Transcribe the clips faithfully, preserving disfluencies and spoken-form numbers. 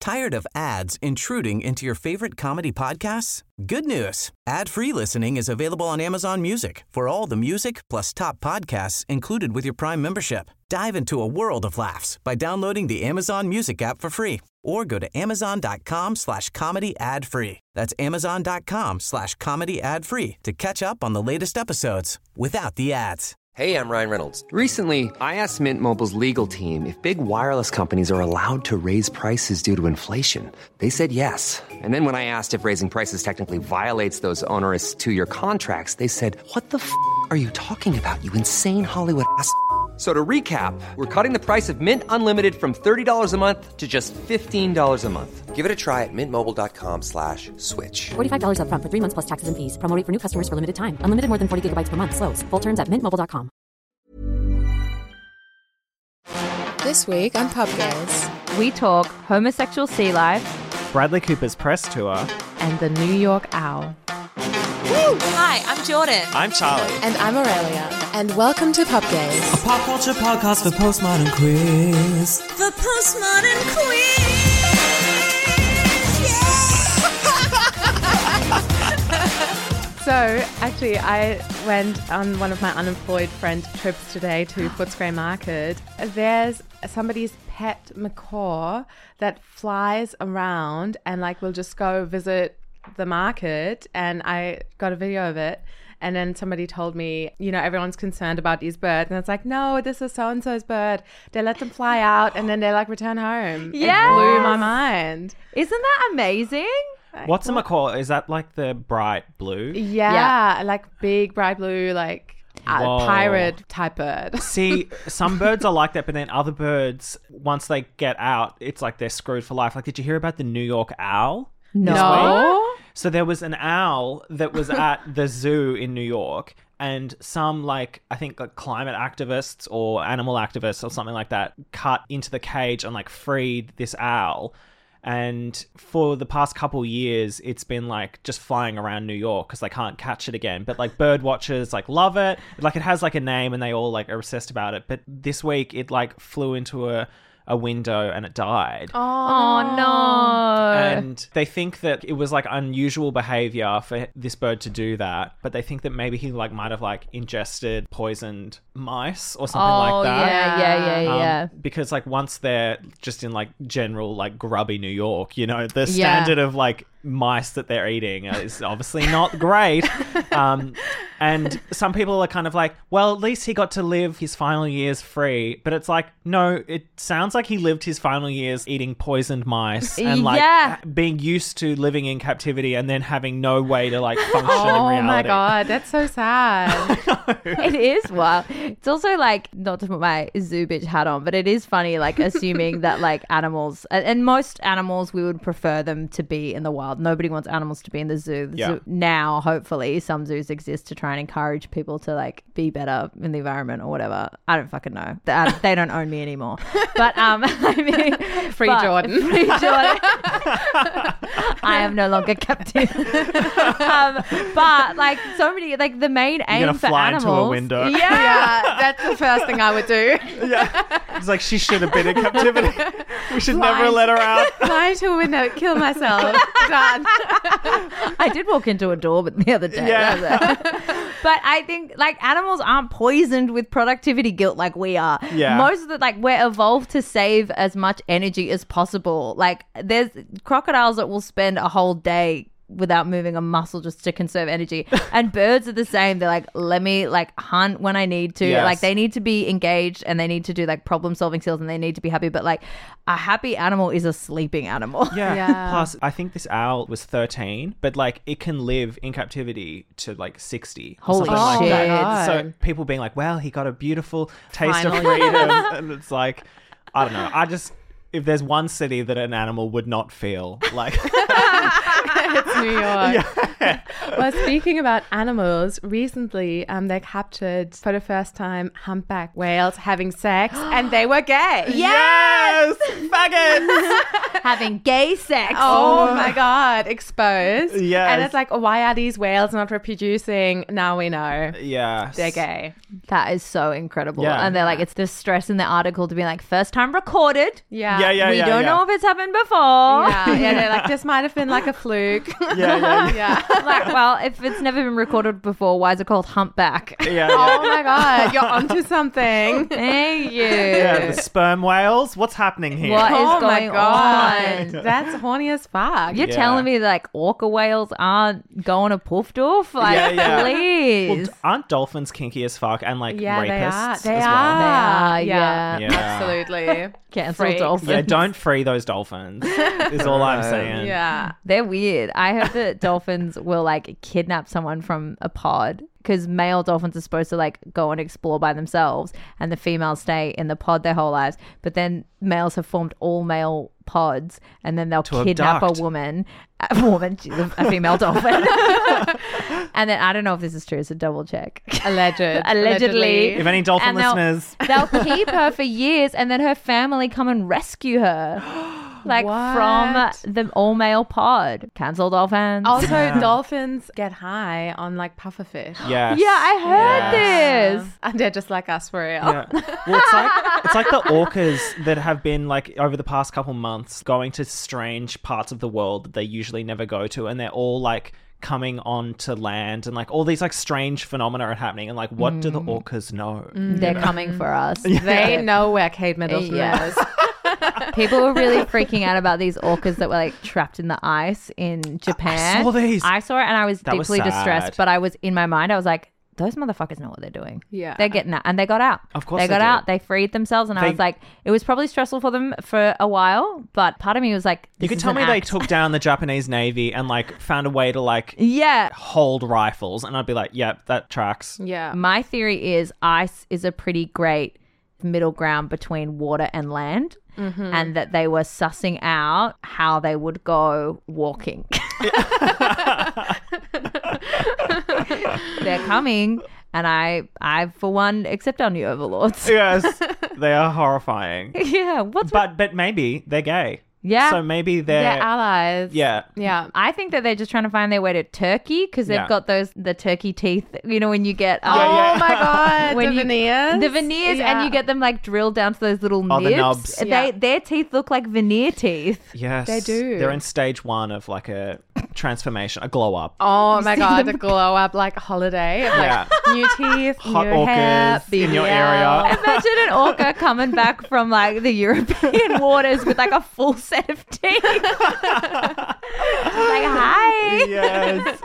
Tired of ads intruding into your favorite comedy podcasts? Good news. Ad-free listening is available on Amazon Music for all the music plus top podcasts included with your Prime membership. Dive into a world of laughs by downloading the Amazon Music app for free or go to amazon.com slash comedy ad free. That's amazon.com slash comedy ad free to catch up on the latest episodes without the ads. Hey, I'm Ryan Reynolds. Recently, I asked Mint Mobile's legal team if big wireless companies are allowed to raise prices due to inflation. They said yes. And then when I asked if raising prices technically violates those onerous two-year contracts, they said, what the f*** are you talking about, you insane Hollywood ass f- So to recap, we're cutting the price of Mint Unlimited from thirty dollars a month to just fifteen dollars a month. Give it a try at mintmobile.com slash switch. forty-five dollars up front for three months plus taxes and fees. Promo rate for new customers for limited time. Unlimited more than forty gigabytes per month. Slows full terms at mint mobile dot com. This week on Pub Gaze, we talk homosexual sea life, Bradley Cooper's press tour, and the New York Owl. Woo! Hi, I'm Jordan. I'm Charlie. And I'm Aurelia. And welcome to Pub Gaze, a pop culture podcast for postmodern queers. For postmodern queers. So, actually, I went on one of my unemployed friend trips today to Footscray Market. There's somebody's pet macaw that flies around and, like, will just go visit the market, and I got a video of it. And then somebody told me, you know, everyone's concerned about these birds. And it's like, no, this is so-and-so's bird. They let them fly out and then they, like, return home. Yeah. It blew my mind. Isn't that amazing? What's a macaw? Is that like the bright blue? Yeah, yeah. Like big, bright blue, like uh, pirate type bird. See, some birds are like that, but then other birds, once they get out, it's like they're screwed for life. Like, did you hear about the New York owl? No. So there was an owl that was at the zoo in New York, and some, like, I think like climate activists or animal activists or something like that cut into the cage and like freed this owl. And for the past couple years, it's been like just flying around New York because they can't catch it again. But like bird watchers like love it. Like it has like a name and they all like are obsessed about it. But this week it like flew into a a window and it died. Oh, no. And they think that it was like unusual behavior for this bird to do that, but they think that maybe he like might have like ingested poisoned mice or something oh, like that. Yeah, yeah, yeah, um, yeah. Because like once they're just in like general like grubby New York, you know, the Yeah. standard of like mice that they're eating is obviously not great. Um, and some people are kind of like, well, at least he got to live his final years free. But it's like, no, it sounds like he lived his final years eting poisoned mice and like Yeah. being used to living in captivity and then having no way to like function Oh in reality. my God, that's so sad. It is wild. It's also like, not to put my zoo bitch hat on, but it is funny, like assuming that like animals, and, and most animals, we would prefer them to be in the wild. Nobody wants animals to be in the zoo. The Yeah. zoo now, hopefully, some zoos exist to try and encourage people to like be better in the environment or whatever. I don't fucking know. They, they don't own me anymore. But um, I mean, Free but- Jordan. Free Jordan. I am no longer captive. um, but like so many, like the main aim You're gonna for fly animals. into a window. Yeah. Yeah, that's the first thing I would do. Yeah. It's like she should have been in captivity. We should Fly never let her out. Fly into a window, kill myself. Done. I did walk into a door but the other day. Yeah. That was it. But I think like animals aren't poisoned with productivity guilt like we are. Yeah. Most of the like we're evolved to save as much energy as possible. Like there's crocodiles that will spend a whole day without moving a muscle just to conserve energy. And birds are the same. They're like, let me like hunt when I need to. Yes. Like they need to be engaged and they need to do like problem solving skills and they need to be happy. But like a happy animal is a sleeping animal. Yeah. Yeah. Plus, I think this owl was thirteen, but like it can live in captivity to like sixty. or Holy something like shit. that. So God. people being like, well, he got a beautiful taste Final of freedom. And it's like, I don't know. I just, if there's one city that an animal would not feel like. It's New York. Yeah. Well, speaking about animals, recently um, they captured for the first time humpback whales having sex, and they were gay. Yes! Faggots! Having gay sex. Oh my God, exposed. Yes. And it's like, why are these whales not reproducing? Now we know Yes. they're gay. That is so incredible. Yeah. And they're like, it's the stress in the article to be like, first time recorded. Yeah. Yeah, yeah, we yeah. don't yeah. know if it's happened before. Yeah, yeah, they're like, this might have been like a fluke. Yeah, yeah, yeah. yeah. Like, well, if it's never been recorded before, why is it called humpback? Yeah, yeah. Oh my God, you're onto something. Thank you. Yeah, the sperm whales. What's happening here? What is Oh my going God. on? That's horny as fuck. You're Yeah. telling me like orca whales aren't going to Puffdorf? Like, Yeah, yeah. please. Well, d- aren't dolphins kinky as fuck and like Yeah, rapists they are. They as are. well? They are, Yeah, yeah. Yeah. absolutely. Cancel Freaks. dolphins. Yeah, don't free those dolphins. Is all I'm saying. Yeah. They're weird. I heard that dolphins will like kidnap someone from a pod because male dolphins are supposed to like go and explore by themselves and the females stay in the pod their whole lives. But then males have formed all male pods and then they'll To kidnap abduct. a woman, a woman, she's a, a female dolphin. And then I don't know if this is true. It's a double check. Alleged. Allegedly. If any dolphin And they'll- listeners, They'll keep her for years and then her family come and rescue her. Like from What? the all-male pod. Cancel dolphins. Also, Yeah. dolphins get high on like pufferfish. yes. Yeah, I heard Yeah. this. And they're just like us for real. Yeah. Well, it's like it's like the orcas that have been like over the past couple months going to strange parts of the world that they usually never go to, and they're all like coming onto land, and like all these like strange phenomena are happening, and like what do the orcas know? They're coming for us. They know where Kate Middleton Yeah. is. People were really freaking out about these orcas that were like trapped in the ice in Japan. saw these. I saw it and I was That was deeply sad. distressed, but I was in my mind, I was like, those motherfuckers know what they're doing. Yeah. They're getting out. And they got out. Of course They they got did. out. They freed themselves. And I They- was like, it was probably stressful for them for a while, but part of me was like, You this could is tell an me they act. took down the Japanese Navy and like found a way to like Yeah. hold rifles, and I'd be like, yep, that tracks. Yeah. My theory is ice is a pretty great middle ground between water and land. And that they were sussing out how they would go walking. They're coming, and I, I for one, accept our new overlords. Yes, they are horrifying. Yeah, what's But but maybe they're gay. Yeah. So maybe they're, They're allies. yeah. Yeah. I think that they're just trying to find their way to Turkey because they've Yeah. got those the turkey teeth. You know when you get um, Yeah, Oh my God. When the you- veneers. the veneers Yeah. and you get them like drilled down to those little Oh, nibs. the knobs. They Yeah. their teeth look like veneer teeth. Yes, They do. They're in stage one of like a transformation, a glow up. Oh my see God, them- the glow up like holiday. Of, like Yeah. new teeth, Hot new hair, orcas in your B B L. area. Imagine an orca coming back from like the European waters with like a full set of teeth. Like, hi. Yes.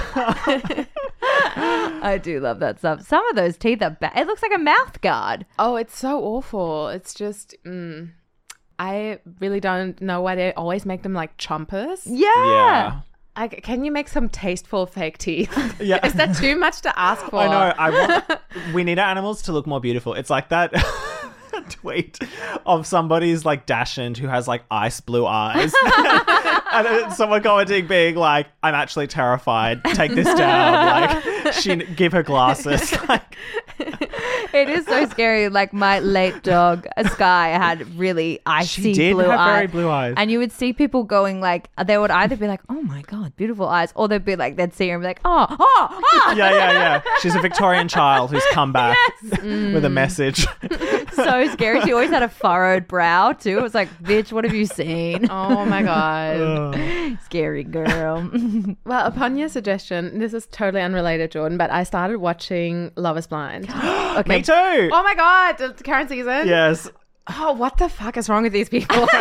I do love that stuff. Some of those teeth are bad. It looks like a mouth guard. Oh, it's so awful. It's just, mm, I really don't know why they always make them like chompers. Yeah. Yeah. Like, can you make some tasteful fake teeth? Yeah. Is that too much to ask for? I know. I want. We need our animals to look more beautiful. It's like that tweet of somebody's like dashend who has like ice blue eyes, and then someone commenting being like, "I'm actually terrified. Take this down." Like, she give her glasses. Like, It is so scary. Like my late dog, Sky, had really icy she did blue have eyes. very blue eyes. And you would see people going like, they would either be like, oh my God, beautiful eyes. Or they'd be like, they'd see her and be like, oh, oh, oh. yeah, yeah, yeah. She's a Victorian child who's come back with a message. So scary. She always had a furrowed brow too. It was like, bitch, what have you seen? Oh my God. Scary girl. Well, upon your suggestion, this is totally unrelated, Jordan, but I started watching Love is Blind. Me too. Oh my God, the current season? Yes. Oh, what the fuck is wrong with these people? um,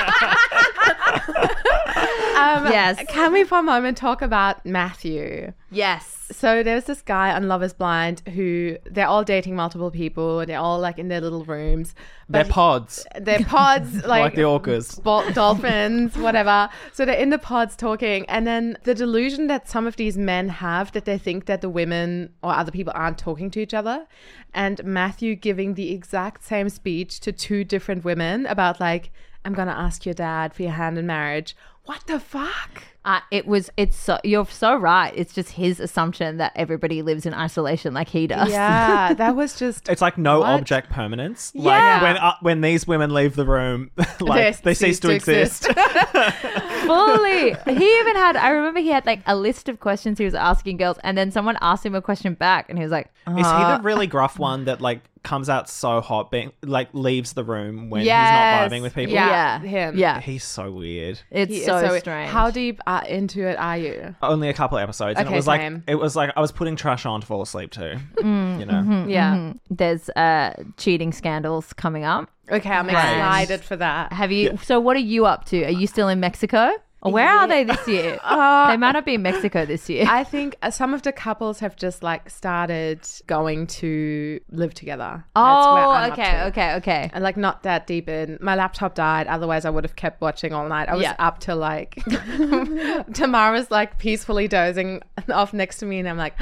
Yes. Can we for a moment talk about Matthew? Yes. So there's this guy on Love is Blind who they're all dating multiple people. They're all like in their little rooms. They're But pods. They're pods, like, Like the orcas. bol- dolphins, whatever. So they're in the pods talking. And then the delusion that some of these men have that they think that the women or other people aren't talking to each other. And Matthew giving the exact same speech to two different women about like, I'm going to ask your dad for your hand in marriage. What the fuck? Uh, it was, it's so, you're so right. It's just his assumption that everybody lives in isolation like he does. Yeah, that was just... It's like no What? object permanence. Yeah. Like when uh, when these women leave the room, like they, cease to exist. Fully. He even had, I remember he had like a list of questions he was asking girls, and then someone asked him a question back, and he was like, Is he uh, the really gruff one that like comes out so hot, being like leaves the room when Yes. he's not vibing with people. Yeah, Yeah. him. Yeah. He's so weird. It's He is so, strange. How deep uh, into it are you? Only a couple of episodes, and Okay, it was same. like it was like I was putting trash on to fall asleep to. Mm, you know. mhm, Yeah. mhm. There's uh, cheating scandals coming up. Okay, I'm Right. excited for that. Have you? So what are you up to? Are you still in Mexico? Or where are they this year? They might not be in Mexico this year. I think uh, some of the couples have just like started going to live together. That's where oh, I'm up okay, to. okay, okay. And like not that deep in. My laptop died. Otherwise, I would have kept watching all night. I was Yeah. up till like Tamara's like peacefully dozing off next to me, and I'm like,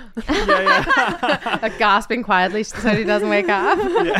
like gasping quietly so he doesn't wake up.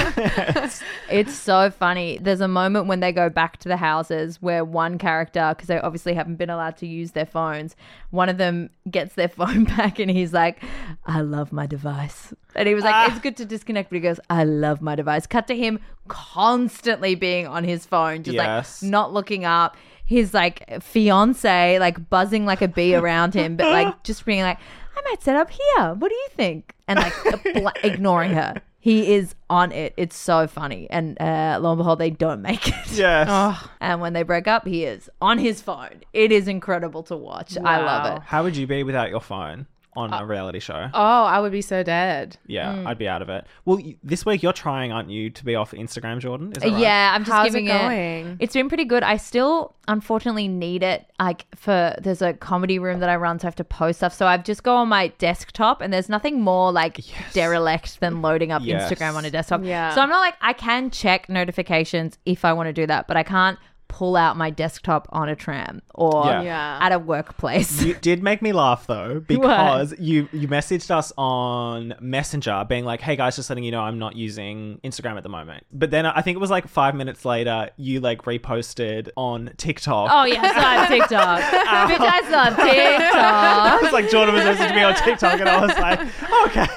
It's so funny. There's a moment when they go back to the houses where one character, because they obviously haven't been allowed to use their phones, one of them gets their phone back and he's like, I love my device. And he was like, Ah. it's good to disconnect, but he goes, I love my device. Cut to him constantly being on his phone, just Yes. like not looking up. His like fiance like buzzing like a bee around him, but like just being like, I might set up here. What do you think? And like bl- ignoring her. He is on it. It's so funny. And uh, lo and behold, they don't make it. Yes. And when they break up, he is on his phone. It is incredible to watch. I love it. How would you be without your phone on a reality show? Oh, I would be so dead. Yeah, Mm. I'd be out of it. Well, y- this week you're trying, aren't you, to be off Instagram, Jordan? Is that right? Yeah, I'm just How's giving it going? It's been pretty good. I still unfortunately need it. Like for there's a comedy room that I run, so I have to post stuff. So I've just go on my desktop, and there's nothing more like derelict than loading up Yes. Instagram on a desktop. Yeah. So I'm not like I can check notifications if I want to do that, but I can't pull out my desktop on a tram or Yeah. Yeah. at a workplace. You did make me laugh though, because you you messaged us on Messenger being like, hey guys, just letting you know I'm not using Instagram at the moment. But then I think it was like five minutes later, you like reposted on TikTok. Oh yes, I have TikTok. Bitch, I still have TikTok. It's like Jordan was messaging me on TikTok and I was like, okay.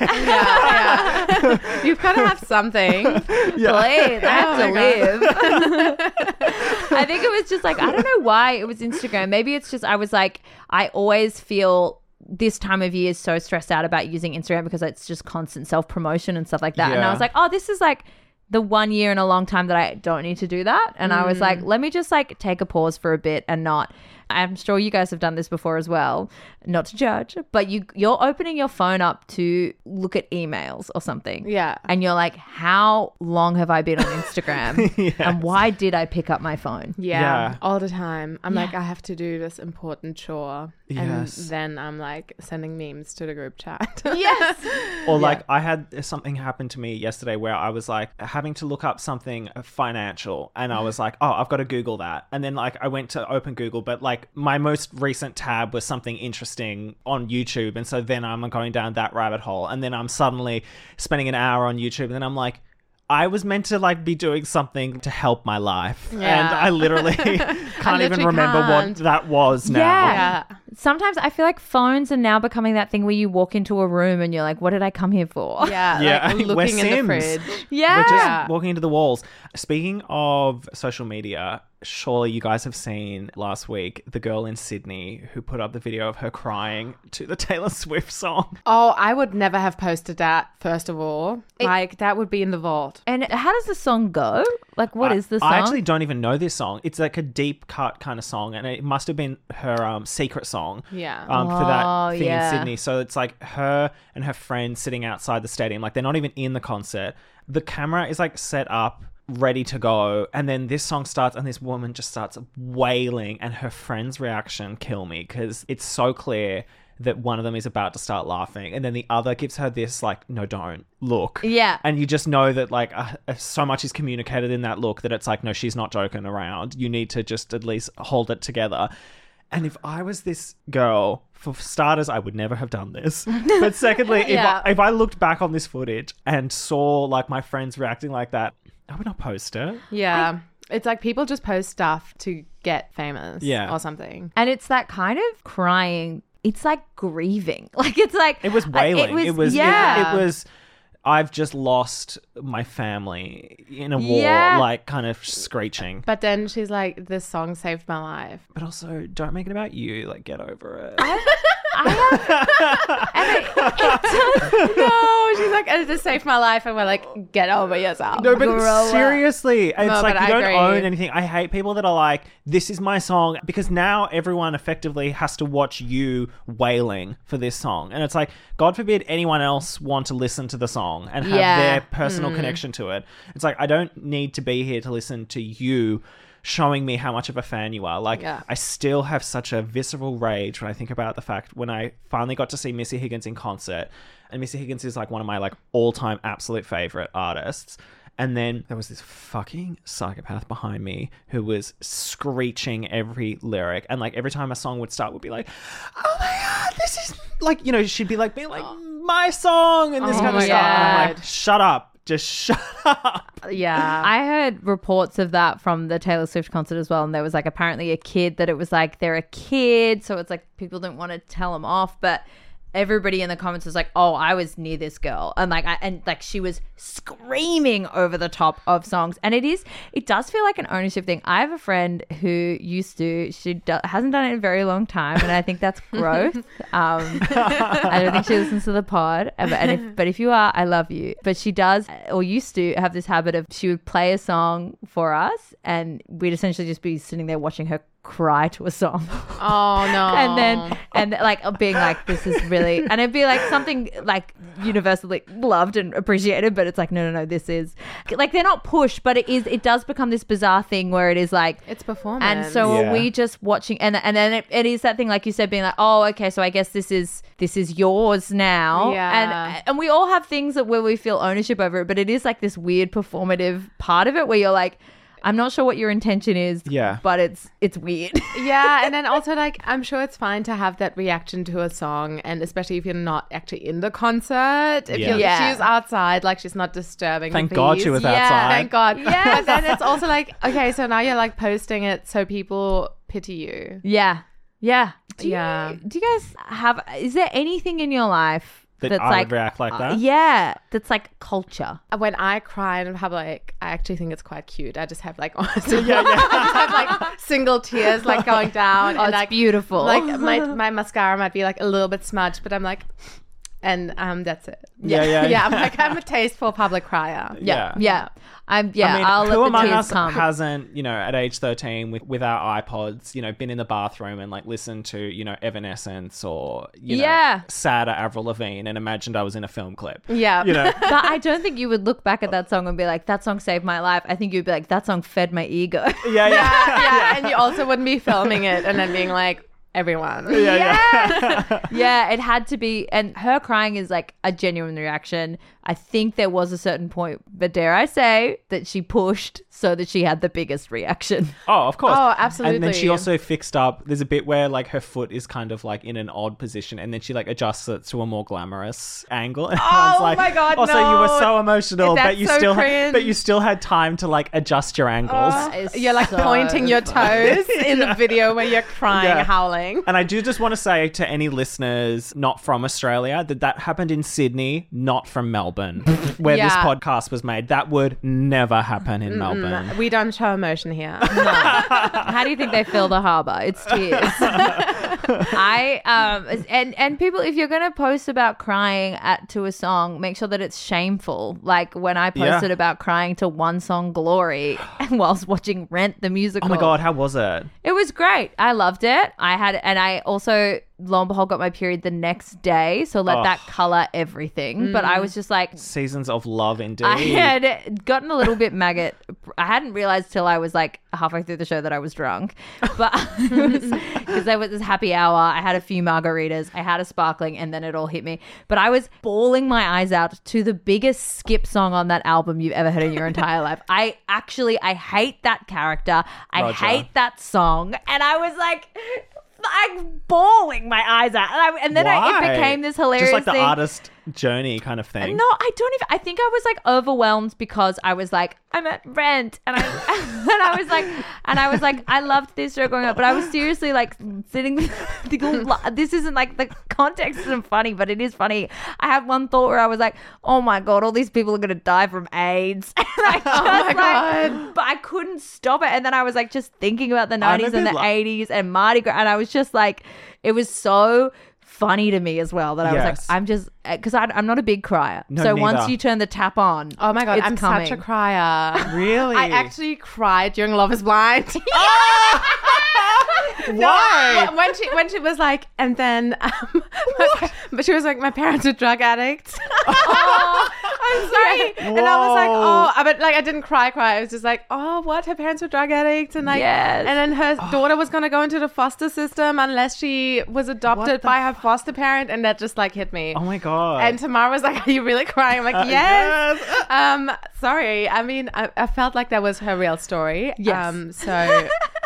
Yeah, yeah. You've got to have something. Please, I have Oh to my live. I think it was just like, I don't know why it was Instagram. Maybe it's just, I was like, I always feel this time of year so stressed out about using Instagram because it's just constant self-promotion and stuff like that. And I Yeah. was like, oh, this is like the one year in a long time that I don't need to do that. And I was like, let me just like take a pause for a bit and not. I'm sure you guys have done this before as well, not to judge, but you, you're opening your phone up to look at emails or something. Yeah. And you're like, how long have I been on Instagram? Yes. And why did I pick up my phone? Yeah, Yeah. all the time. I'm like, I have to do this important chore. Yes. And then I'm like sending memes to the group chat. Yes. Or like I had something happen to me yesterday where I was like having to look up something financial and I was like, oh, I've got to Google that. And then like I went to open Google, but like my most recent tab was something interesting on YouTube. And so then I'm going down that rabbit hole and then I'm suddenly spending an hour on YouTube and then I'm like, I was meant to like be doing something to help my life. And Yeah. I literally can't even literally remember can't. what that was now. Yeah. Sometimes I feel like phones are now becoming that thing where you walk into a room and you're like, what did I come here for? Yeah, Yeah, like we're looking in the Sims. fridge. Yeah. We're just Yeah. walking into the walls. Speaking of social media, surely you guys have seen last week the girl in Sydney who put up the video of her crying to the Taylor Swift song. Oh, I would never have posted that, first of all. Like, that would be in the vault. And how does the song go? Like, what I, is the song? I actually don't even know this song. It's like a deep cut kind of song, and it must have been her um, secret song. Yeah. Um, for Oh, that thing yeah. in Sydney. So it's like her and her friend sitting outside the stadium. Like they're not even in the concert. The camera is like set up, ready to go, and then this song starts, and this woman just starts wailing, and her friend's reaction kill me because it's so clear that one of them is about to start laughing and then the other gives her this like no don't look, Yeah. and you just know that like uh, so much is communicated in that look that it's like no, she's not joking around, you need to just at least hold it together. And if I was this girl, for starters, I would never have done this. But secondly, Yeah. if, I, if I looked back on this footage and saw like my friends reacting like that, I would not post it. Yeah. It's like people just post stuff to get famous Yeah. or something. And it's that kind of crying. It's like grieving. Like, it's like... It was wailing. It was, it was yeah. It, it was. I've just lost my family in a war, Yeah. like kind of screeching. But then she's like, this song saved my life. But also, don't make it about you. Like, get over it. I I have, and it, it does, no, she's like, it just saved my life, and we're like, get over yourself. No, but Grow seriously, it's No, like but you I don't agree. own anything. I hate people that are like, this is my song, because now everyone effectively has to watch you wailing for this song. And it's like, God forbid anyone else want to listen to the song and have Yeah. their personal connection to it. It's like, I don't need to be here to listen to you showing me how much of a fan you are. Like, Yeah. I still have such a visceral rage when I think about the fact when I finally got to see Missy Higgins in concert. And Missy Higgins is like one of my like all-time absolute favorite artists. And then there was this fucking psychopath behind me who was screeching every lyric. And like every time a song would start would be like, oh my God, this is like, you know, she'd be like, being like, my song and this Oh kind of my stuff. And I'm like, God. shut up. Just shut up. Yeah. I heard reports of that from the Taylor Swift concert as well, and there was like apparently a kid that it was like they're a kid, so it's like people didn't want to tell them off, but everybody in the comments was like, oh, I was near this girl, and like I, and like she was screaming over the top of songs. And it is it does feel like an ownership thing. I have a friend who used to, she do, hasn't done it in a very long time, and I think that's growth. um I don't think she listens to the pod, but and if, but if you are, I love you. But she does, or used to have this habit of, she would play a song for us and we'd essentially just be sitting there watching her cry to a song. Oh no. And then and like being like, this is really, and it'd be like something like universally loved and appreciated, but it's like, no no no this is like, they're not pushed, but it is, it does become this bizarre thing where it is like, it's performance. and so Yeah. are we just watching, and and then it, it is that thing like you said, being like, oh okay, so I guess this is this is yours now. Yeah. and and we all have things that where we feel ownership over it, but it is like this weird performative part of it where you're like, I'm not sure what your intention is, Yeah. but it's it's weird. Yeah, and then also like, I'm sure it's fine to have that reaction to a song, and especially if you're not actually in the concert. If Yeah. you're, Yeah. she's outside, like she's not disturbing. Thank the God peace. she was yeah, outside. Thank God. Yes. But then it's also like, okay, so now you're like posting it so people pity you. Yeah. Yeah. Do you, Yeah. Do you guys have, is there anything in your life That that's I like, would react like uh, that? yeah, that's like culture? When I cry in public, I actually think it's quite cute. I just have like, honestly, yeah, yeah. I just have like single tears like going down. Oh, and it's like, beautiful. Like my my mascara might be like a little bit smudged, but I'm like, and um, that's it. Yeah, yeah, yeah. yeah. I'm like, I'm a tasteful public crier. Yeah. Yeah. Yeah. I'm, yeah, I mean, I'll who let the among tears us come. hasn't, you know, at age thirteen with, with our iPods, you know, been in the bathroom and like listened to, you know, Evanescence or, you know, Yeah. sadder Avril Lavigne and imagined I was in a film clip. Yeah. You know, But I don't think you would look back at that song and be like, that song saved my life. I think you'd be like, that song fed my ego. yeah, yeah. yeah, yeah. And you also wouldn't be filming it and then being like, everyone. Yeah, yeah. Yeah, it had to be. And her crying is like a genuine reaction. I think there was a certain point, but dare I say, that she pushed so that she had the biggest reaction. Oh, of course. Oh, And then she absolutely. also fixed up, there's a bit where like her foot is kind of like in an odd position and then she like adjusts it to a more glamorous angle. And everyone's like, my God, also no. you were so emotional, That's but you so still cringe. but you still had time to like adjust your angles. It's You're like so pointing your funny. toes in the video where you're crying, Yeah. howling. And I do just want to say to any listeners not from Australia that that happened in Sydney, not from Melbourne, where this Yeah. podcast was made. That would never happen in Melbourne. We don't show emotion here. How do you think they fill the harbour? It's tears. I um and and people, if you're gonna post about crying at to a song, make sure that it's shameful. Like when I posted Yeah. about crying to One Song Glory whilst watching Rent the musical. Oh my God, how was it? It was great. I loved it. I had, and I also, lo and behold, got my period the next day. So let Oh. that color everything. But I was just like, Seasons of love, indeed. I had gotten a little bit maggot. I hadn't realized till I was like halfway through the show that I was drunk, but because there was this happy hour, I had a few margaritas, I had a sparkling, and then it all hit me. But I was bawling my eyes out to the biggest skip song on that album you've ever heard in your entire life. I actually, I hate that character. I Roger. hate that song, and I was like. I'm bawling my eyes out, and, I, and then I, Why? it became this hilarious Just like the thing. artist journey kind of thing. No, I don't even. I think I was like overwhelmed because I was like, I'm at Rent, and I and I was like, and I was like, I loved this show growing up, but I was seriously like sitting, thinking, this isn't like the context isn't funny, but it is funny. I had one thought where I was like, oh my God, all these people are gonna die from AIDS, and I just Oh my like, God. but I couldn't stop it, and then I was like just thinking about the I'm a nineties and bit the like- eighties and Mardi Gras, and I was just like, it was so funny to me as well that I was like, Yes. I'm just because I'm not a big crier. No, so once neither. you turn the tap on, Oh my God, it's I'm coming. such a crier. Really? I actually cried during Love is Blind. Why? No, when she when she was like, and then, um, but she was like, my parents are drug addicts. Oh, I'm sorry. And I was like, Whoa. oh, but like I didn't cry, cry. I was just like, oh, what? Her parents were drug addicts, and like, Yes. and then her daughter was gonna go into the foster system unless she was adopted the by her foster parent, and that just like hit me. Oh my God. And Tamara was like, are you really crying? I'm like, yes. yes. Um, sorry. I mean, I, I felt like that was her real story. Yes. Um, so.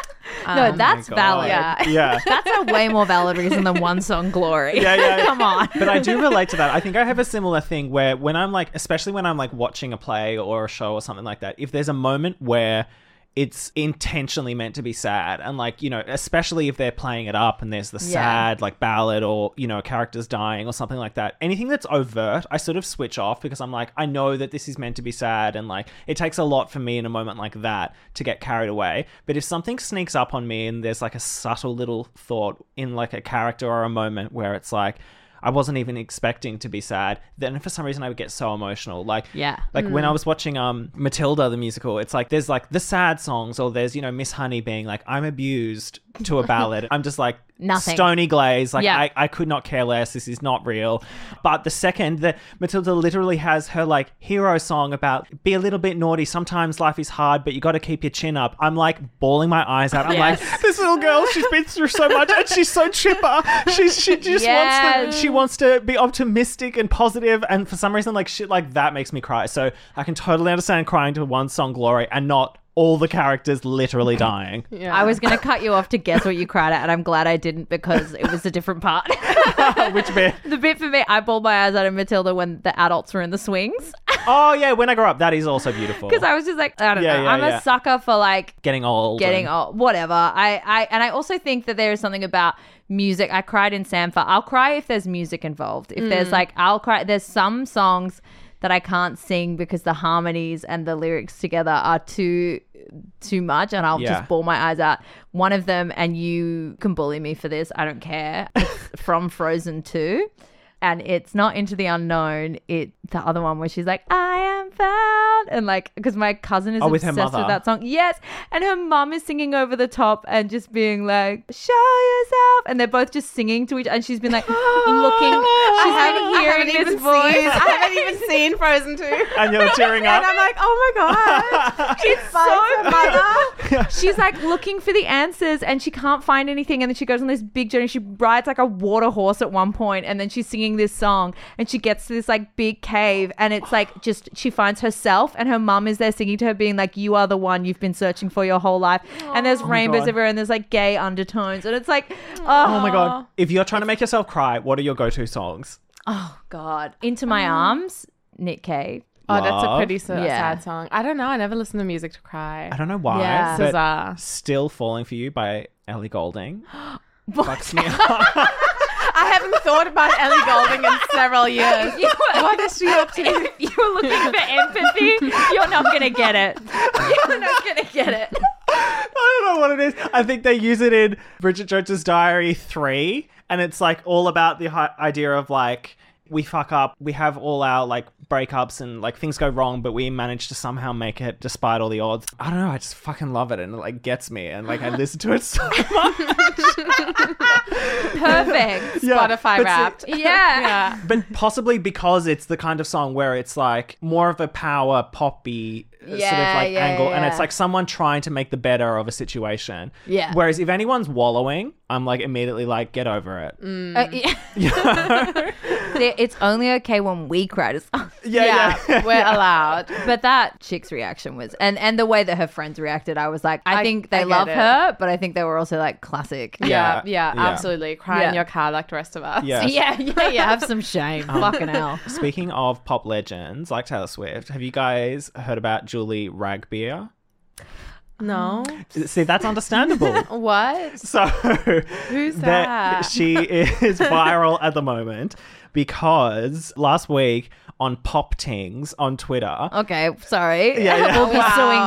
No, um, that's God. valid. Yeah. Yeah. That's a way more valid reason than one song Glory. Yeah, yeah, yeah. Come on. But I do relate to that. I think I have a similar thing where when I'm like, especially when I'm like watching a play or a show or something like that, if there's a moment where it's intentionally meant to be sad, and like, you know, especially if they're playing it up and there's the Yeah. sad like ballad or, you know, a character's dying or something like that, anything that's overt, I sort of switch off because I'm like, I know that this is meant to be sad, and like it takes a lot for me in a moment like that to get carried away. But if something sneaks up on me and there's like a subtle little thought in like a character or a moment where it's like, I wasn't even expecting to be sad, then for some reason I would get so emotional. Like, Yeah. like when I was watching um Matilda the musical, it's like there's like the sad songs, or there's, you know, Miss Honey being like, I'm abused, to a ballad. I'm just like, Nothing. Stony glaze. Like, Yeah. I, I could not care less. This is not real. But the second that Matilda literally has her like hero song about be a little bit naughty, sometimes life is hard, but you got to keep your chin up, I'm like bawling my eyes out. I'm Yes. like, this little girl, she's been through so much and she's so chipper. She's, she just Yes. wants to, she wants to be optimistic and positive, and for some reason like shit like that makes me cry. So I can totally understand crying to one song Glory and not all the characters literally dying. Yeah. I was going to cut you off to guess what you cried at, and I'm glad I didn't because it was a different part. Which bit? The bit for me, I bawled my eyes out of Matilda when the adults were in the swings. Oh yeah, When I Grow Up, that is also beautiful. Because I was just like, I don't Yeah, know. yeah, I'm yeah. a sucker for like Getting old. getting and- old, whatever. I, I and I also think that there is something about music. I cried in Sampha. I'll cry if there's music involved. If there's like, I'll cry. There's some songs that I can't sing because the harmonies and the lyrics together are too too much, and I'll Yeah. just bawl my eyes out. One of them, and you can bully me for this, I don't care. It's from Frozen two. And it's not Into the Unknown. It the other one where she's like, I am found, and like, because my cousin is Oh, with her obsessed with mother. that song. Yes, and her mum is singing over the top and just being like, show yourself, and they're both just singing to each, and she's been like looking. I She's haven't, been I hearing haven't this even voice. seen, I haven't even seen Frozen two. And you're tearing up. And I'm like, oh my God. It's so mother. She's like looking for the answers and she can't find anything, and then she goes on this big journey. She rides like a water horse at one point, and then she's singing this song, and she gets to this like big cave, and it's like just she finds herself, and her mum is there singing to her, being like, you are the one you've been searching for your whole life. And there's rainbows God. everywhere, and there's like gay undertones, and it's like, oh, Oh my God. If you're trying to make yourself cry, what are your go-to songs? oh God, Into My Arms, Nick Cave. Oh, that's a Love. pretty so- Yeah. sad song. I don't know. I never listen to music to cry. I don't know why, Yeah. but Bizarre. Still Falling For You by Ellie Goulding fucks me up. I haven't thought about Ellie Goulding in several years. What is she up to? If you're looking for empathy, you're not gonna get it. You're not gonna get it. I don't know what it is. I think they use it in Bridget Jones's Diary three, and it's like all about the hi- idea of like, we fuck up, we have all our like breakups and like things go wrong, but we manage to somehow make it despite all the odds. I don't know, I just fucking love it, and it like gets me, and like I listen to it so much. Perfect. Yeah, Spotify but wrapped. Yeah. Yeah. But possibly because it's the kind of song where it's like more of a power poppy uh, sort of Yeah, like yeah, angle, and yeah. it's like someone trying to make the better of a situation. Yeah. Whereas if anyone's wallowing, I'm like immediately like, get over it. Uh, yeah. There- it's only okay when we cry to songs. Yeah, Yeah, yeah. we're allowed. But that chick's reaction was, and and the way that her friends reacted, I was like, I, I- think they I get love it. her, but I think they were also like classic. Yeah, Yeah, yeah, yeah. absolutely. Cry Yeah. in your car like the rest of us. Yeah. Yeah, yeah, yeah. Have some shame. Fucking hell. Speaking of pop legends like Taylor Swift, have you guys heard about Julie Ragbeer? No. See, that's understandable. What? So, Who's that? She is viral at the moment because last week on Pop Tings on Twitter. Okay, sorry. Yeah, yeah. We'll be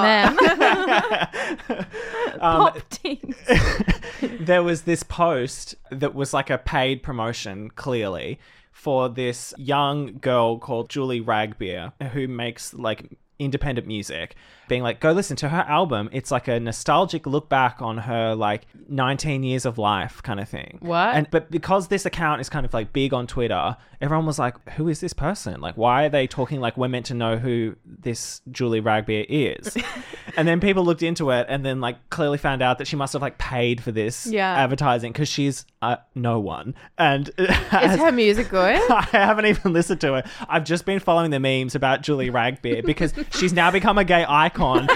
Wow. suing them. Um, Pop Tings. there was this post that was like a paid promotion, clearly, for this young girl called Julie Ragbeer, who makes like independent music, being like, go listen to her album. It's like a nostalgic look back on her like nineteen years of life kind of thing. What? And but because this account is kind of like big on Twitter, everyone was like, who is this person? Like, why are they talking like we're meant to know who this Julie Ragbeer is? And then people looked into it and then like clearly found out that she must have like paid for this Yeah. advertising because she's uh, no one. And Is her music good? I haven't even listened to it. I've just been following the memes about Julie Ragbeer because she's now become a gay icon.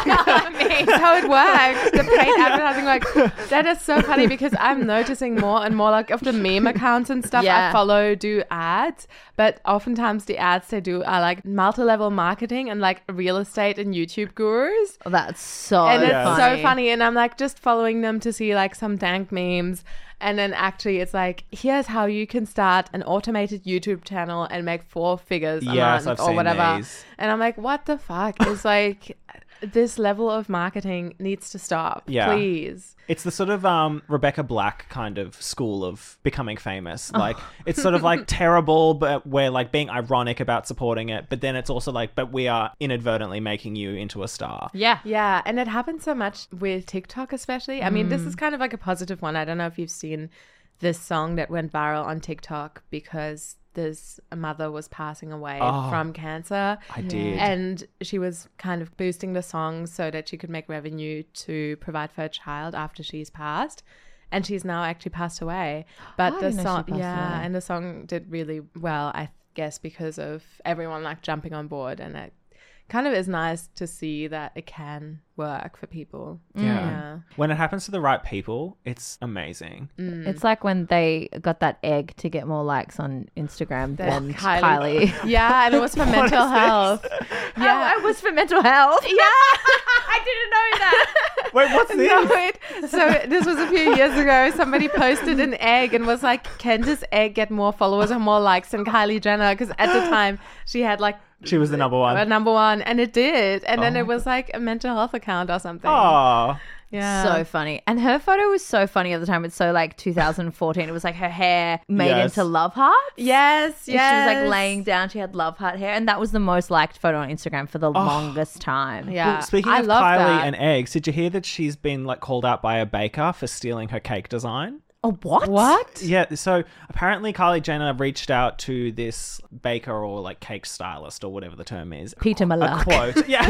That's how it works. The paid advertising, like, that is so funny because I'm noticing more and more like of the meme accounts and stuff Yeah. I follow do ads, but oftentimes the ads they do are like multi-level marketing and like real estate and YouTube gurus. Oh, that's so And it's funny. so funny. And I'm like just following them to see like some dank memes. And then actually it's like, here's how you can start an automated YouTube channel and make four figures a Yes, month I've or seen whatever. these. And I'm like, what the fuck? It's like, this level of marketing needs to stop. Yeah. Please. It's the sort of um, Rebecca Black kind of school of becoming famous. Like, it's sort of like terrible, but we're like being ironic about supporting it. But then it's also like, but we are inadvertently making you into a star. Yeah. Yeah, and it happens so much with TikTok especially. I mean, this Mm. is kind of like a positive one. I don't know if you've seen this song that went viral on TikTok because this mother was passing away Oh, from cancer. I did. And she was kind of boosting the song so that she could make revenue to provide for her child after she's passed. And she's now actually passed away. But I the didn't know she song, passed yeah, away. and the song did really well, I guess, because of everyone like jumping on board. And it kind of is nice to see that it can work for people. Yeah. Yeah. When it happens to the right people, it's amazing. It's like when they got that egg to get more likes on Instagram That than Kylie. Yeah, and it was for mental health. Yeah, it was for mental health. Yeah, I didn't know that. Wait, what's this? No, wait. So this was a few years ago. Somebody posted an egg and was like, can this egg get more followers or more likes than Kylie Jenner? Because at the time she had like She was the number one. a number one, and it did. And then Oh. it was like a mental health account or something. Oh. Yeah. So funny. And her photo was so funny at the time. It's so like two thousand fourteen. It was like her hair made Yes. into love hearts. Yes, And yes. She was like laying down. She had love heart hair. And that was the most liked photo on Instagram for the longest time. Yeah. Well, speaking I of love Kylie that. and eggs, did you hear that she's been like called out by a baker for stealing her cake design? Oh, what? What? Yeah, so apparently Kylie Jenner reached out to this baker or like cake stylist or whatever the term is. Peter A Malak. quote. Yeah.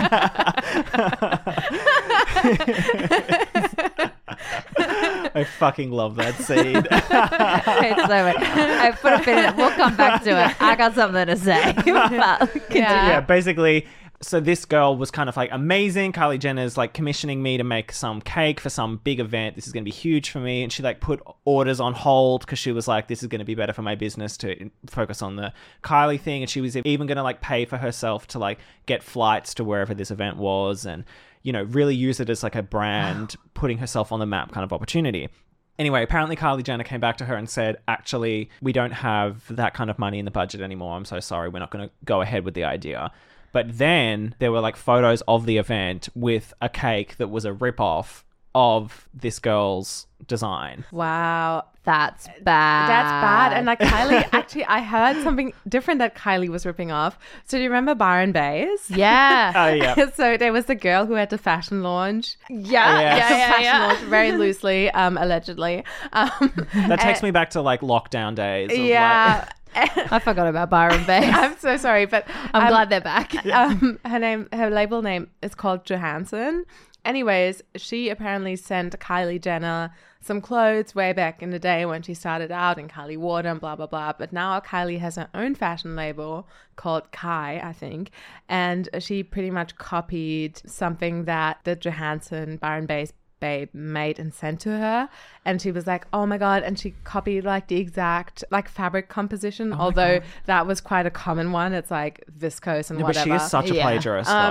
I fucking love that scene. It's so funny. I put a pin in it. We'll come back to it. I got something to say. But continue. yeah, basically. So this girl was kind of like amazing. Kylie Jenner's like commissioning me to make some cake for some big event. This is going to be huge for me. And she like put orders on hold because she was like, this is going to be better for my business to focus on the Kylie thing. And she was even going to like pay for herself to like get flights to wherever this event was and, you know, really use it as like a brand, putting herself on the map kind of opportunity. Anyway, apparently Kylie Jenner came back to her and said, actually, we don't have that kind of money in the budget anymore. I'm so sorry. We're not going to go ahead with the idea. But then there were like photos of the event with a cake that was a ripoff of this girl's design. Wow. That's bad. That's bad. And like Kylie, actually, I heard something different that Kylie was ripping off. So do you remember Byron Bays? Yeah. Oh, yeah. So there was the girl who had the fashion launch. Yeah. Yeah. Yeah. Yeah. fashion yeah. launch, very loosely, um, allegedly. Um, That takes and- me back to like lockdown days. Of, Yeah. I forgot about Byron Bay. I'm so sorry, but I'm um, glad they're back. um, her name, her label name is called Johansson. Anyways, she apparently sent Kylie Jenner some clothes way back in the day when she started out, and Kylie wore them, blah, blah, blah. But now Kylie has her own fashion label called Kai, I think. And she pretty much copied something that the Johansson Byron Bays babe made and sent to her, and she was like, oh my god, and she copied like the exact like fabric composition, although that was quite a common one. It's like viscose and Yeah, but whatever. she is such a Yeah. plagiarist, um though.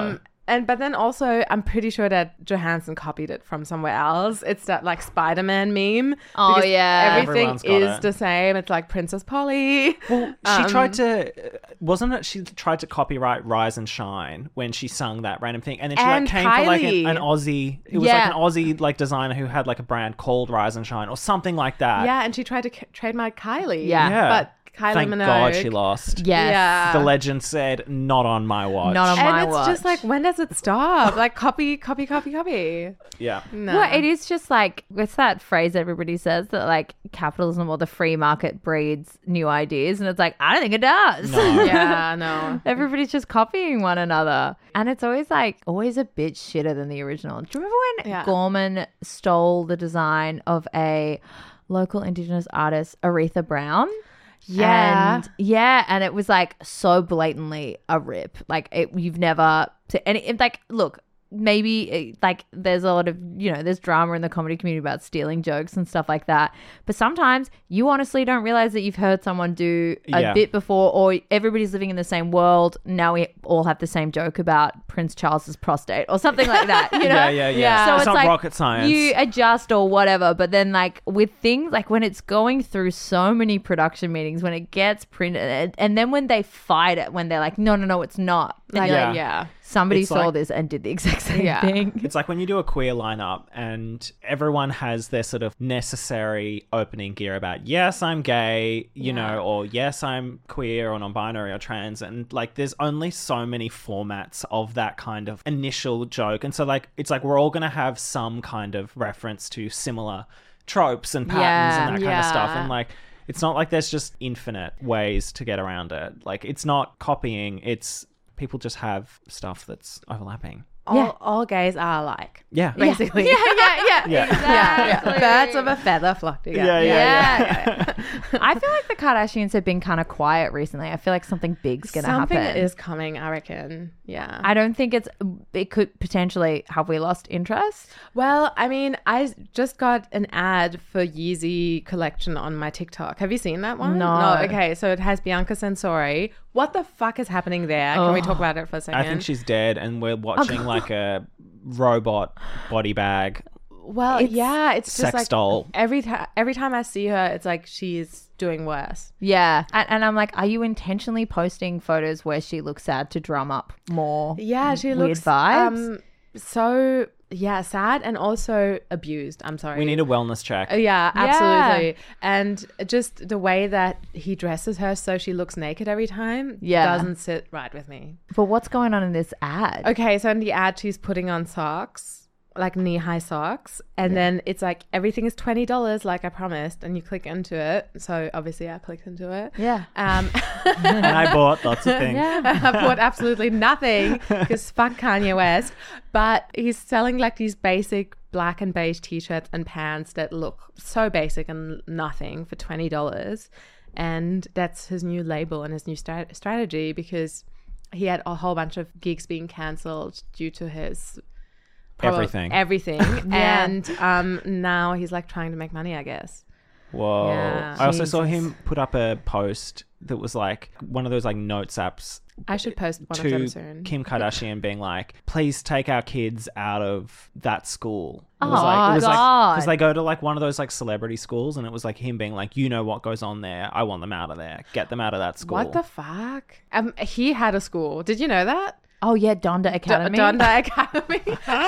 And but then also, I'm pretty sure that Johansson copied it from somewhere else. It's that like Spider-Man meme. Oh, because yeah. everything Everyone's got is it. the same. It's like Princess Polly. Well, she Um, tried to, wasn't it? She tried to copyright "Rise and Shine" when she sung that random thing, and then she And like came for like an, Kylie. an Aussie. It was Yeah. like an Aussie like designer who had like a brand called "Rise and Shine" or something like that. Yeah, and she tried to c- trademark Kylie. Yeah. Yeah. But Kylie Thank Minogue. God she lost. Yes. Yeah. The legend said, "Not on my watch." Not on And my it's watch. just like, when does it stop? Like, copy, copy, copy, copy. Yeah. No. Well, it is just like, what's that phrase everybody says that like capitalism or the free market breeds new ideas? And it's like, I don't think it does. No. Yeah, no. Everybody's just copying one another. And it's always like, always a bit shitter than the original. Do you remember when Yeah. Gorman stole the design of a local Indigenous artist, Aretha Brown? Yeah. And yeah, and it was like so blatantly a rip. Like it, you've never, to, and it, like, look, maybe it, like there's a lot of, you know, there's drama in the comedy community about stealing jokes and stuff like that. But sometimes you honestly don't realize that you've heard someone do a Yeah. bit before, or everybody's living in the same world. Now we all have the same joke about Prince Charles's prostate or something like that, you know? Yeah, yeah, yeah. Yeah. So it's, it's, not like rocket science. you adjust or whatever, but then like with things like when it's going through so many production meetings, when it gets printed, and, and then when they fight it, when they're like, no, no, no, it's not. Like Yeah. yeah. somebody It's saw like- this and did the exact same Yeah. thing. It's like when you do a queer lineup and everyone has their sort of necessary opening gear about, yes, I'm gay, you know, or yes, I'm queer or non-binary or trans. And like, there's only so many formats of that kind of initial joke. And so like, it's like, we're all going to have some kind of reference to similar tropes and patterns Yeah. and that kind of stuff. Yeah. And like, it's not like there's just infinite ways to get around it. Like, it's not copying. It's people just have stuff that's overlapping. All, Yeah. all gays are alike. Yeah. Basically. Yeah, yeah, yeah. Yeah. Yeah, Exactly. yeah. Birds of a feather flock together. Yeah, yeah, Yeah. I feel like the Kardashians have been kind of quiet recently. I feel like something big's going to Something happen. is coming, I reckon. Yeah. I don't think it's, it could potentially, have we lost interest? Well, I mean, I just got an ad for Yeezy collection on my TikTok. Have you seen that one? No. No. Okay, so it has Bianca Censori. What the fuck is happening there? Can we talk about it for a second? I think she's dead, and we're watching like a robot body bag. Well, It's yeah, it's just sex like doll. every time every time I see her, it's like she's doing worse. Yeah. And, and I'm like, are you intentionally posting photos where she looks sad to drum up more Yeah, she weird looks vibes? um so yeah, sad and also abused. I'm sorry. We need a wellness check. Uh, Yeah, Yeah. absolutely. And just the way that he dresses her so she looks naked every time Yeah. doesn't sit right with me. But what's going on in this ad? Okay, so in the ad, she's putting on socks, like knee-high socks. And then it's like, everything is twenty dollars like I promised. And you click into it. So obviously I clicked into it. Yeah. Um, And I bought lots of things. I bought absolutely nothing because fuck Kanye West. But he's selling like these basic black and beige t-shirts and pants that look so basic and nothing for twenty dollars. And that's his new label and his new strat- strategy because he had a whole bunch of gigs being cancelled due to his prob- Everything. everything. Yeah. And um, now he's like trying to make money, I guess. Whoa. Yeah. I also saw Jesus. him put up a post that was like one of those like notes apps I should post one of them to soon. Kim Kardashian being like, please take our kids out of that school. It Oh, was like, it was like, God. because they go to like one of those like celebrity schools, and it was like him being like, you know what goes on there. I want them out of there. Get them out of that school. What the fuck? Um, he had a school. Did you know that? Oh, yeah, Donda Academy. D- Donda Academy.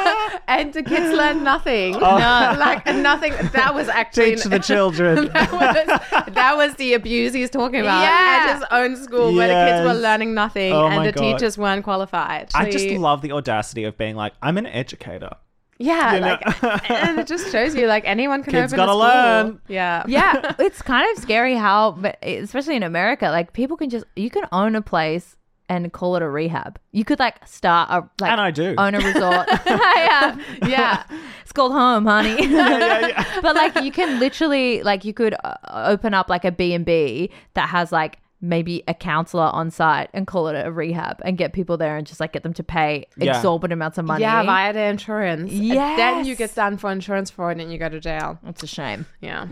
And the kids learned nothing. No, like nothing. That was actually Teach the children. that, was, that was the abuse he's talking about Yeah. at his own school where the kids were Yes. learning nothing Oh and my the God. teachers weren't qualified. I just She- love the audacity of being like, I'm an educator. yeah, you know? like, and it just shows you like anyone can Kids open gotta a school. learn. Yeah, Yeah, it's kind of scary how, but especially in America, like people can just, you can own a place and call it a rehab. You could like start a, like, And I do. own a resort. yeah, yeah. It's called home, honey. yeah, yeah. But like you can literally, like you could uh, open up like a B and B that has like maybe a counselor on site and call it a rehab and get people there and just like get them to pay Yeah. exorbitant amounts of money. yeah, via the insurance. And Yes. then you get done for insurance fraud and you go to jail. It's a shame. Yeah,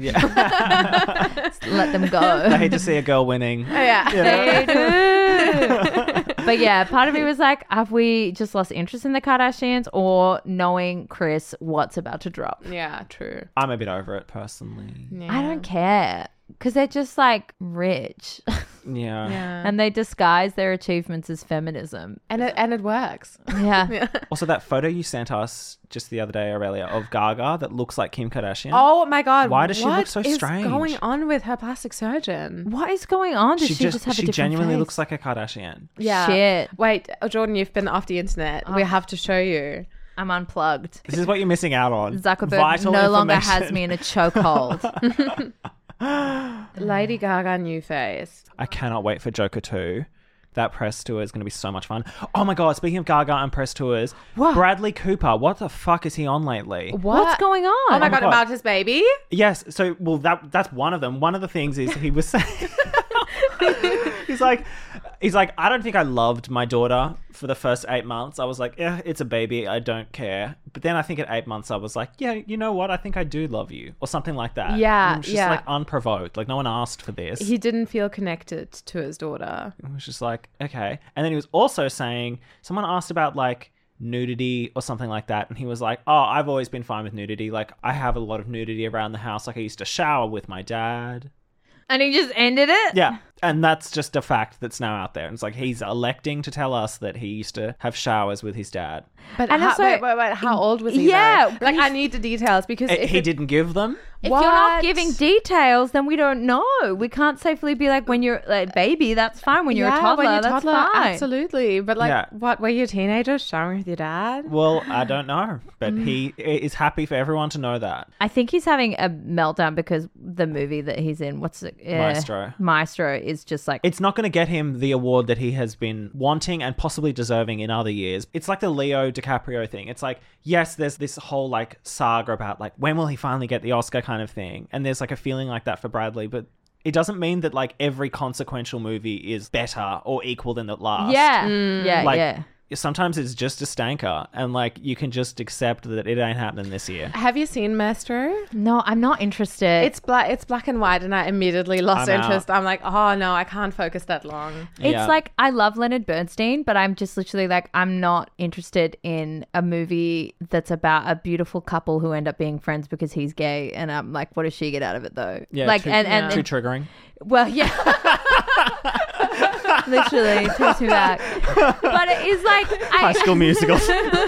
Yeah. Let them go. I hate to see a girl winning. yeah. They do. But yeah, part of me was like, have we just lost interest in the Kardashians or knowing Chris what's about to drop? Yeah, true. I'm a bit over it personally. Yeah. I don't care because they're just like rich. Yeah. Yeah. And they disguise their achievements as feminism. And it, and it works. Yeah. Also, that photo you sent us just the other day, Aurelia, of Gaga that looks like Kim Kardashian. Oh my God. Why does she look so What is strange? going on with her plastic surgeon? What is going on? Does she, she just, have she a different genuinely face? looks like a Kardashian. Yeah. Shit. Wait, oh, Jordan, you've been off the internet. We have to show you. I'm unplugged. This is what you're missing out on. Zuckerberg Vital no longer information. has me in a chokehold. Lady Gaga new face. I cannot wait for Joker two. That press tour is going to be so much fun. Oh my God, speaking of Gaga and press tours, What? Bradley Cooper, what the fuck is he on lately? What's going on? Oh my, my God, God. about his baby? Yes, so, well, that that's one of them. One of the things is he was saying... he's like, he's like, I don't think I loved my daughter for the first eight months. I was like, yeah, it's a baby. I don't care. But then I think at eight months I was like, yeah, you know what? I think I do love you. Or something like that. Yeah, And it was just yeah. like unprovoked. Like no one asked for this. He didn't feel connected to his daughter. It was just like, okay. And then he was also saying, someone asked about like nudity or something like that. And he was like, oh, I've always been fine with nudity. Like I have a lot of nudity around the house. Like I used to shower with my dad. And he just ended it? Yeah. And that's just a fact that's now out there. And it's like he's electing to tell us that he used to have showers with his dad. But And how, also- wait, wait, wait, how old was he? Yeah, though? Like I need the details because Eh, if he it- didn't give them. If you're not What? giving details, then we don't know. We can't safely be like, when you're like baby, that's fine. When you're yeah, a toddler, when you're a that's toddler, fine. absolutely. But like, Yeah. what? Were you a teenager showering with your dad? Well, I don't know. But he is happy for everyone to know that. I think he's having a meltdown because the movie that he's in, what's it? Uh, Maestro. Maestro is just like, It's not going to get him the award that he has been wanting and possibly deserving in other years. It's like the Leo DiCaprio thing. It's like, yes, there's this whole like saga about like, when will he finally get the Oscar kind of thing? And there's like a feeling like that for Bradley, but it doesn't mean that like every consequential movie is better or equal than the last. yeah, yeah, Like, yeah. sometimes it's just a stanker and like you can just accept that it ain't happening this year. Have you seen Maestro? No, I'm not interested. It's black. It's black and white, and I immediately lost I'm interest. I'm like, oh no, I can't focus that long. It's Yeah. like I love Leonard Bernstein, but I'm just literally like I'm not interested in a movie that's about a beautiful couple who end up being friends because he's gay, and I'm like, what does she get out of it though? Yeah, like too, and and, too and triggering. well, yeah, literally takes me back. But it is like High I, School Musicals.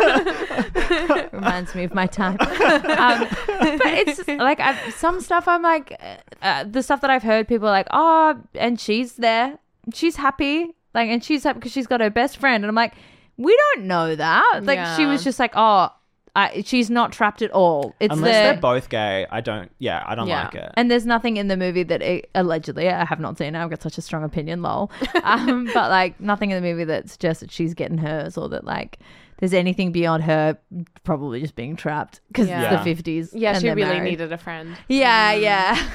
reminds me of my time. Um, but it's like I've, some stuff I'm like uh, the stuff that I've heard people are like, oh, and she's there, she's happy, like, and she's happy because she's got her best friend, and I'm like, we don't know that. Like she Yeah. was just like, oh, I, she's not trapped at all. It's Unless the, they're both gay, I don't. Yeah, I don't Yeah. like it. and there's nothing in the movie that it, allegedly, I have not seen it. I've got such a strong opinion, lol. Um, but like nothing in the movie that suggests that she's getting hers or that like there's anything beyond her probably just being trapped because Yeah. it's Yeah. the fifties. Yeah, and she they're really married. needed a friend. Yeah, yeah.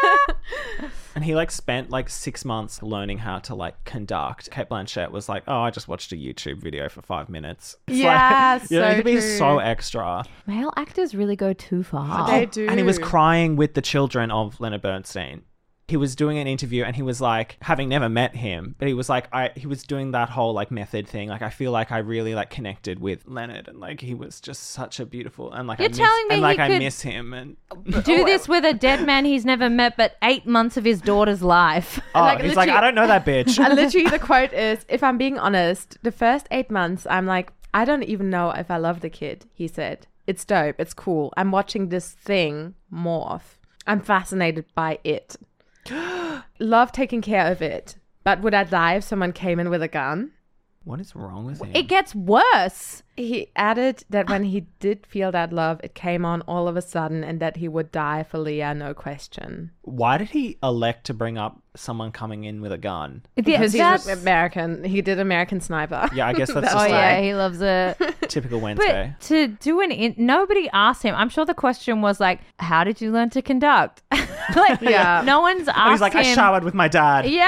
And he like spent like six months learning how to like conduct. Kate Blanchett was like, "Oh, I just watched a YouTube video for five minutes." It's Yeah, like, you know, so you could be true. so extra. Male actors really go too far. They do. And he was crying with the children of Leonard Bernstein. He was doing an interview and he was like, having never met him, but he was like, I he was doing that whole like method thing. Like, I feel like I really like connected with Leonard and like he was just such a beautiful and like You're I miss, telling me and like he I could- miss him and Do this with a dead man he's never met, but eight months of his daughter's life. oh, Like, he's like, literally- I don't know that bitch. And literally, the quote is, if I'm being honest, the first eight months, I'm like, I don't even know if I love the kid, he said. It's dope. It's cool. I'm watching this thing morph. I'm fascinated by it. Love taking care of it. But would I die if someone came in with a gun? What is wrong with him? It gets worse. He added that when he did feel that love, it came on all of a sudden and that he would die for Leah, no question. Why did he elect to bring up someone coming in with a gun? Because That's- he's American. He did American Sniper. Yeah, I guess that's That's just Oh like yeah, he loves it. typical Wednesday. But to do an in- nobody asked him. I'm sure the question was like, "How did you learn to conduct?" Like, Yeah. no one's asked And he's like, him. I showered with my dad. Yeah,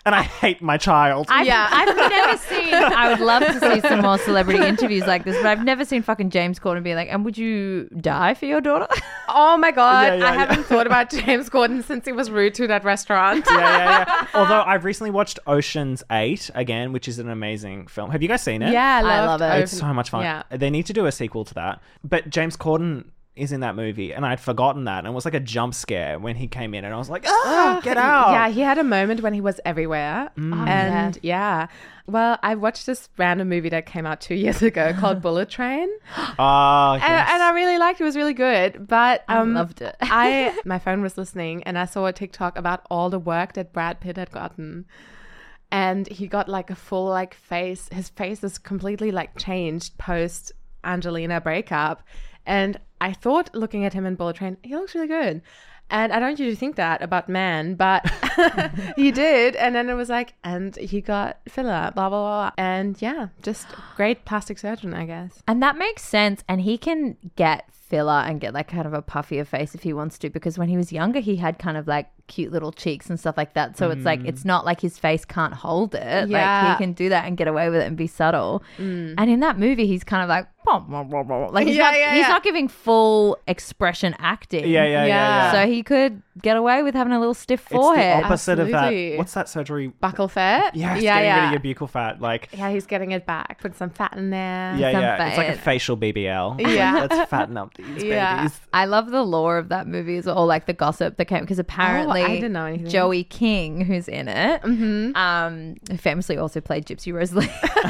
and I hate my child. I've, Yeah. I've never seen. I would love to see some more celebrity interviews like this, but I've never seen fucking James Corden be like, "And would you die for your daughter?" Oh my God. Yeah, yeah, I haven't yeah. thought about James Corden since he was rude to that restaurant. yeah, yeah, yeah. Although I've recently watched Ocean's Eight again, which is an amazing film. Have you guys seen it? Yeah, I, I loved love it. It's so much fun. Yeah. They need to do a sequel to that. But James Corden is in that movie, and I'd forgotten that, and it was like a jump scare when he came in, and I was like, ah, get out. Yeah, he had a moment when he was everywhere. Mm. And yeah. Well, I watched this random movie that came out two years ago called Bullet Train. Oh, yes. And, and I really liked it. It was really good. But um, I loved it. I my phone was listening, and I saw a TikTok about all the work that Brad Pitt had gotten. And he got like a full like face. His face is completely like changed post Angelina breakup. And I thought looking at him in Bullet Train, he looks really good. And I don't usually think that about men, but he did. And then it was like, and he got filler, blah, blah, blah. And yeah, just great plastic surgeon, I guess. And that makes sense. And he can get filler and get like kind of a puffier face if he wants to, because when he was younger, he had kind of like cute little cheeks and stuff like that. So it's like, it's not like his face can't hold it. Yeah. Like he can do that and get away with it and be subtle. And in that movie, he's kind of like, like he's, Yeah, not, yeah, he's yeah. not giving full expression acting. yeah, yeah, yeah, yeah. Yeah. So he could get away with having a little stiff It's the forehead. opposite of Absolutely. that. What's that surgery? Buckle fat? Yes, yeah, getting yeah. rid of your buccal fat. Like, Yeah, he's getting it back. Put some fat in there. yeah, some yeah. It's like a fat. facial B B L. Yeah. Let's fatten up these Yeah. babies. I love the lore of that movie as well, like the gossip that came, because apparently Oh, I didn't know anything. Joey King, who's in it, um, famously also played Gypsy Rose Lee.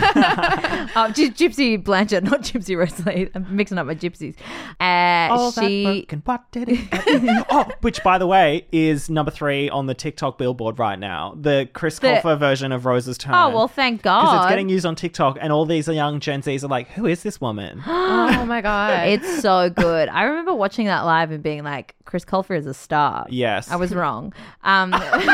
um, Gy- Gypsy Blanchard, not Gypsy Rose Lee. I'm mixing up my gypsies. Uh, All she, that broken pot did it. Oh, which, by the way, is number three on the TikTok billboard right now. The Chris The- Colfer version of Rose's Turn. oh well, thank Because God. it's getting used on TikTok, and all these young Gen Zs are like, who is this woman? Oh my God. It's so good. I remember watching that live and being like, Chris Colfer is a star. Yes. I was wrong. Um,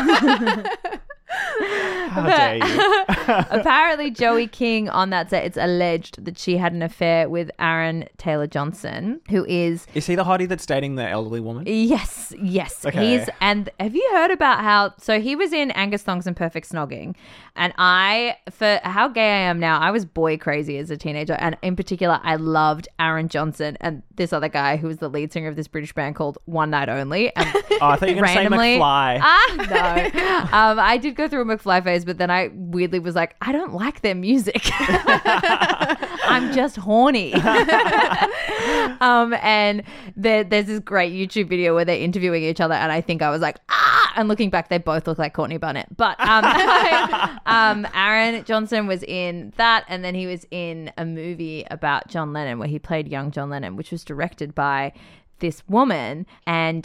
How dare you? apparently, Joey King on that set, it's alleged that she had an affair with Aaron Taylor Johnson, who is Is he the hottie that's dating the elderly woman? yes, yes, Okay. he's and have you heard about how? So he was in Angus Thongs and Perfect Snogging, and I, for how gay I am now, I was boy crazy as a teenager, and in particular, I loved Aaron Johnson and this other guy who was the lead singer of this British band called One Night Only. And Oh, I thought you were going to say randomly- McFly. Ah, no. um, I did go through a McFly phase, but then I weirdly was like, I don't like their music. I'm just horny. um, and there, there's this great YouTube video where they're interviewing each other, and I think I was like, ah! And looking back, they both look like Courtney Barnett. But um, um, Aaron Johnson was in that, and then he was in a movie about John Lennon where he played young John Lennon, which was directed by this woman, and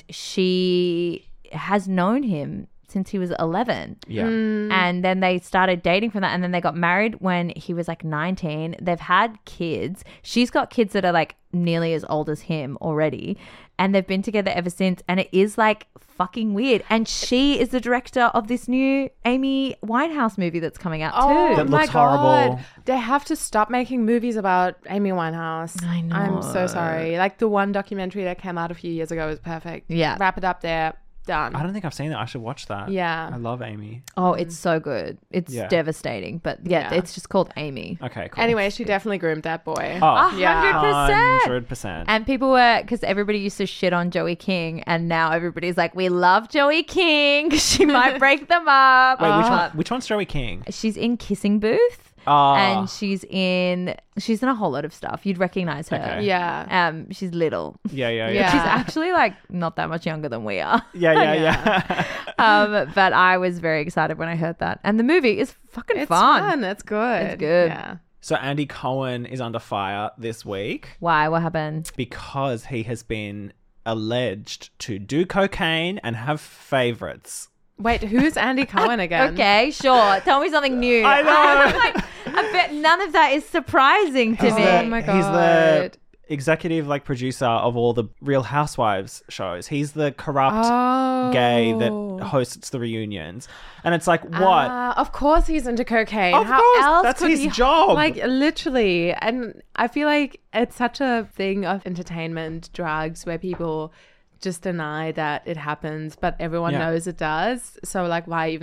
she has known him since he was eleven. Yeah. And then they started dating from that, and then they got married when he was like nineteen. They've had kids. She's got kids that are like nearly as old as him already, and they've been together ever since, and it is like fucking weird. And she is the director of this new Amy Winehouse movie that's coming out Oh too. That my looks God. horrible. They have to stop making movies about Amy Winehouse. I know. I'm so sorry. Like the one documentary that came out a few years ago was perfect. Yeah. Wrap it up there. Done. I don't think I've seen it. I should watch that. Yeah. I love Amy. Oh, it's so good. It's Yeah. devastating, but yeah, Yeah. it's just called Amy. Okay, cool. Anyway, she definitely groomed that boy. Oh, A Yeah. hundred percent. hundred percent. And people were, because everybody used to shit on Joey King, and now everybody's like, we love Joey King. She might break them up. Wait, which Uh, one? Which one's Joey King? She's in Kissing Booth. Oh, And she's in she's in a whole lot of stuff. You'd recognize her. Okay. Yeah. Um, she's little. yeah, yeah, yeah, Yeah. She's actually like not that much younger than we are. yeah, yeah, yeah. Um, but I was very excited when I heard that. And the movie is fucking It's fun. fun. It's good. It's good. Yeah. So Andy Cohen is under fire this week Why? What happened? because he has been alleged to do cocaine and have favorites. Wait, who's Andy Cohen again? Okay, sure. Tell me something new. I know. I'm like, I bet none of that is surprising to He's me. the, Oh my He's the God. executive like producer of all the Real Housewives shows. He's the corrupt Oh. gay that hosts the reunions. And it's like, what? Ah, of course he's into cocaine. Of How course, else that's could his he, job. Like literally. And I feel like it's such a thing of entertainment, drugs, where people just deny that it happens, but everyone Yeah. knows it does. So like, why even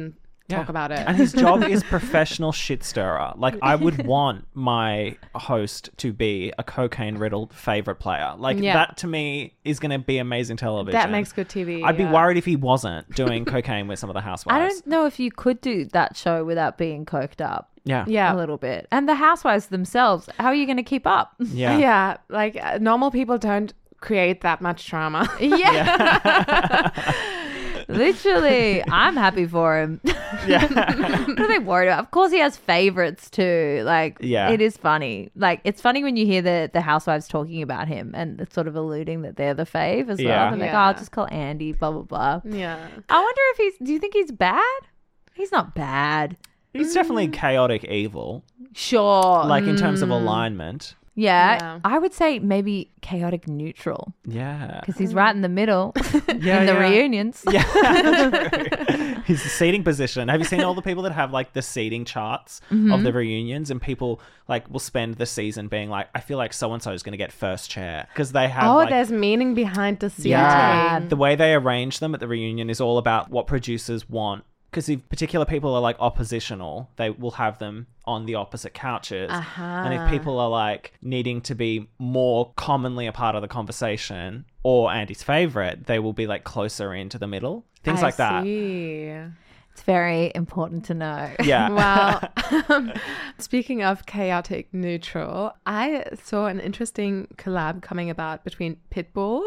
talk about it. And his job is professional shit stirrer. Like, I would want my host to be a cocaine-riddled favorite player. Like, Yeah. that to me is going to be amazing television. That makes good T V. I'd be yeah. worried if he wasn't doing cocaine with some of the housewives. I don't know if you could do that show without being coked up. Yeah. Yeah. A little bit. And the housewives themselves, how are you going to keep up? Yeah. Yeah. Like uh, normal people don't create that much drama. Yeah. Literally, I'm happy for him. Yeah. What are they worried about? Of course, he has favorites too. Like, Yeah. it is funny. Like, it's funny when you hear the the housewives talking about him and it's sort of alluding that they're the fave as well. Yeah. They're like, Yeah. oh, I'll just call Andy, blah blah blah. Yeah. I wonder if he's. Do you think he's bad? He's not bad. He's definitely chaotic evil. Sure. Like, in terms of alignment. yeah, Yeah. I would say maybe chaotic neutral Yeah. because he's right in the middle Yeah, in the yeah. reunions. Yeah, true. His seating position. Have you seen all the people that have like the seating charts of the reunions, and people like will spend the season being like, I feel like so and so is going to get first chair because they have. Oh, like, there's meaning behind the seating. yeah, the way they arrange them at the reunion is all about what producers want. Because if particular people are like oppositional, they will have them on the opposite couches. Uh-huh. And if people are like needing to be more commonly a part of the conversation or Andy's favorite, they will be like closer into the middle. Things I like that. see. It's very important to know. Yeah. Well, um, speaking of chaotic neutral, I saw an interesting collab coming about between Pitbull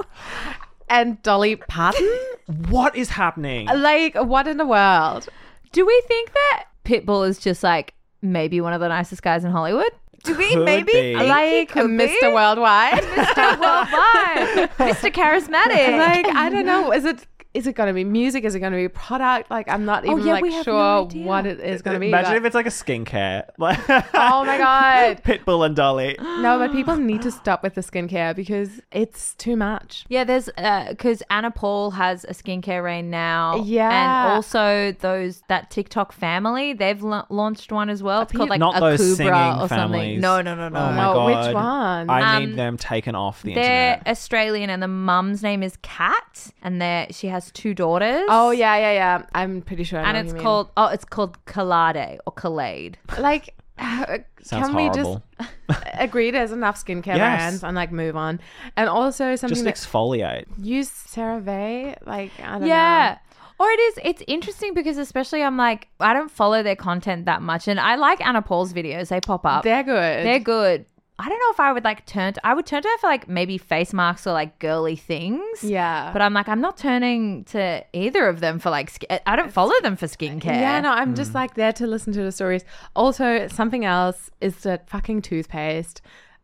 and Dolly Parton. What is happening? Like, what in the world? Do we think that Pitbull is just like maybe one of the nicest guys in Hollywood? Do we Could maybe be. think he Like could Mister be? Worldwide? Mister Worldwide, Mister Charismatic. Like, I don't know. Is it is it going to be music? Is it going to be product? Like, I'm not even yeah, like we have no sure idea. what it is going to be. Imagine but- if it's like a skincare. Like, Oh my God. Pitbull and Dolly. No, but people need to stop with the skincare because it's too much. Yeah, there's because Anna Paul has a skincare range now. Yeah. and also those that TikTok family, they've la- launched one as well. It's called like Not a those Kubra singing or something. families. No, no, no, no. Oh my Oh, god. which one? I Um, need them taken off the They're internet. Australian, and the mum's name is Kat, and they she has two daughters. Oh yeah, yeah, yeah. I'm pretty sure. I know and what it's you mean. called oh, it's called Kalade or Kalade. like. uh, Sounds Can we horrible. just agree there's enough skincare Yes. brands and like move on? And also something Just that exfoliate. use CeraVe. Like I don't Yeah. know. Or it is, it's interesting because especially I'm like, I don't follow their content that much. And I like Anna Paul's videos. They pop up. They're good. They're good. I don't know if I would like turn to, I would turn to her for like maybe face masks or like girly things. Yeah. But I'm like, I'm not turning to either of them for like, sk- I don't follow them for skincare. Yeah, no, I'm Mm. just like there to listen to the stories. Also, something else is that fucking toothpaste.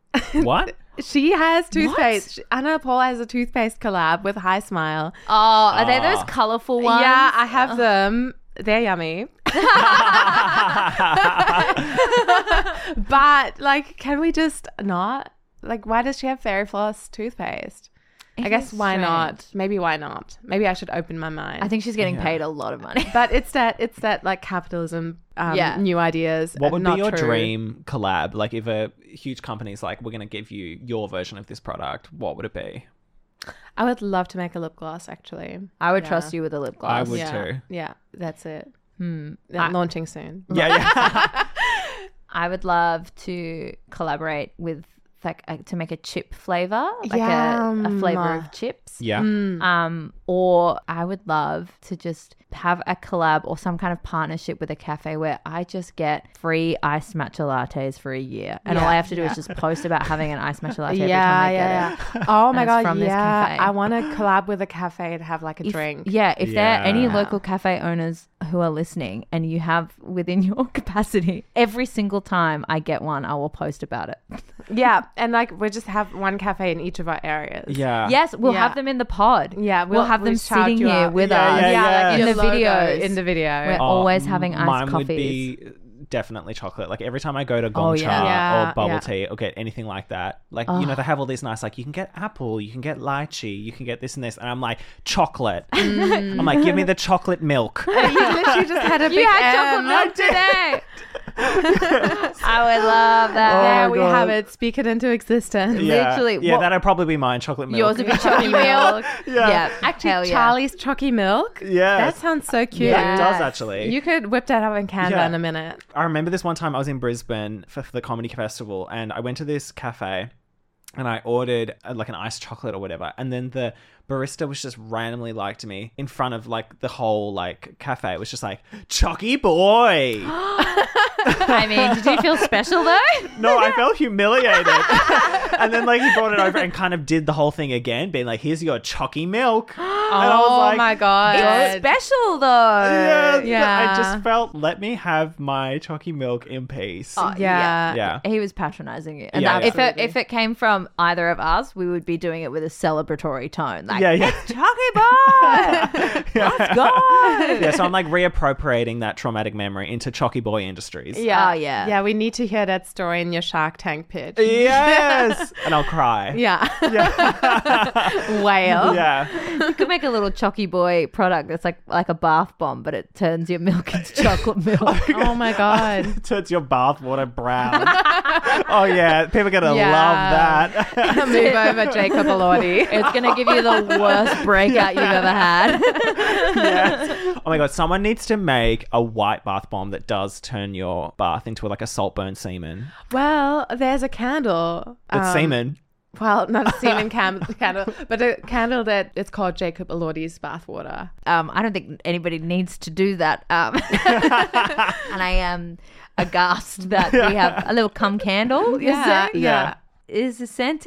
What? She has toothpaste. Anna Paul has a toothpaste collab with High Smile. Oh, are they those Ah. colorful ones? Yeah, I have them. They're yummy. But like, can we just not? Like, why does she have Fairy Floss toothpaste? I It guess is why not? strange. Maybe why not? Maybe I should open my mind. I think she's getting Yeah. paid a lot of money. but it's that it's that like capitalism, um, Yeah. new ideas. What uh, would not be your true. dream collab? Like, if a huge company's like, we're going to give you your version of this product, what would it be? I would love to make a lip gloss. Actually, I would Yeah. trust you with a lip I gloss. would yeah. too. Yeah, that's it. Hmm. Yeah, I- launching soon. Yeah, yeah. I would love to collaborate with like a, to make a chip flavor, like a, a Yum. flavor of chips. yeah. Um, or I would love to just have a collab or some kind of partnership with a cafe where I just get free iced matcha lattes for a year, and all Yeah, I have to do yeah. is just post about having an iced matcha latte every Yeah, time I get yeah, it. yeah. Oh my And it's god, from this yeah. cafe. I want to collab with a cafe to have like a If- drink. Yeah, if there are any Yeah. local cafe owners who are listening and you have within your capacity, every single time I get one, I will post about it. Yeah, and like we just have one cafe in each of our areas. Yeah. Yes, we'll Yeah. have them in the pod. Yeah, we'll, we'll- have them we'll shout sitting you here out. with Yeah, us. yeah, yeah, like in your the logo videos. in the video. We're Oh, always having iced mine coffees. would be definitely chocolate. Like every time I go to Gongcha yeah. Yeah, or bubble yeah. tea or get anything like that, like, you know, they have all these nice, like you can get apple, you can get lychee, you can get this and this. And I'm like, chocolate. Mm. I'm like, give me the chocolate milk. You literally just had a big You had M. chocolate milk today. I would love that. There Oh, we God. have it. Speak it into existence. Yeah. Literally, Yeah, what- that'd probably be mine, chocolate milk. Yours would be chocolate milk. Yeah. Yeah. Actually, hell yeah. Charlie's Chalky Milk. Yes. That sounds so cute. Yeah, it does Yes. actually. You could whip that up in Canva Yeah. in a minute. I remember this one time I was in Brisbane for, for the comedy festival, and I went to this cafe and I ordered uh, like an iced chocolate or whatever, and then the barista was just randomly like to me in front of like the whole like cafe. It was just like, Chalky boy. I mean, did you feel special though? No, I felt humiliated. And then like he brought it over and kind of did the whole thing again, being like, here's your chalky milk. And I was Oh like, my god. It's special though. Yeah, Yeah. I just felt, let me have my chalky milk in peace. Oh, Yeah. Yeah. He was patronizing you. And Yeah, that- yeah. if it if it came from either of us, we would be doing it with a celebratory tone. Like, Yeah, yeah. it's Chalky Boy! Let's go! Yeah, so I'm like reappropriating that traumatic memory into Chalky Boy Industries. Yeah. Oh, yeah. Yeah, we need to hear that story in your Shark Tank pitch. Yes. And I'll cry. Yeah. Whale. Yeah. You could make a little Chalky Boy product that's like like a bath bomb, but it turns your milk into chocolate milk. Oh my god. It turns your bathwater brown. Oh yeah, people are gonna Yeah. love that. Move over, Jacob Elordi. It's going to give you the worst breakout you've ever had. Yes. Oh my god, someone needs to make a white bath bomb that does turn your bath into like a saltburn semen. Well, there's a candle. It's um, semen. Well, not a semen cam- candle, but a candle that it's called Jacob Elordi's bathwater. Um, I don't think anybody needs to do that. Um, and I am aghast that we have a little cum candle. You Yeah, say? yeah. Is it scented?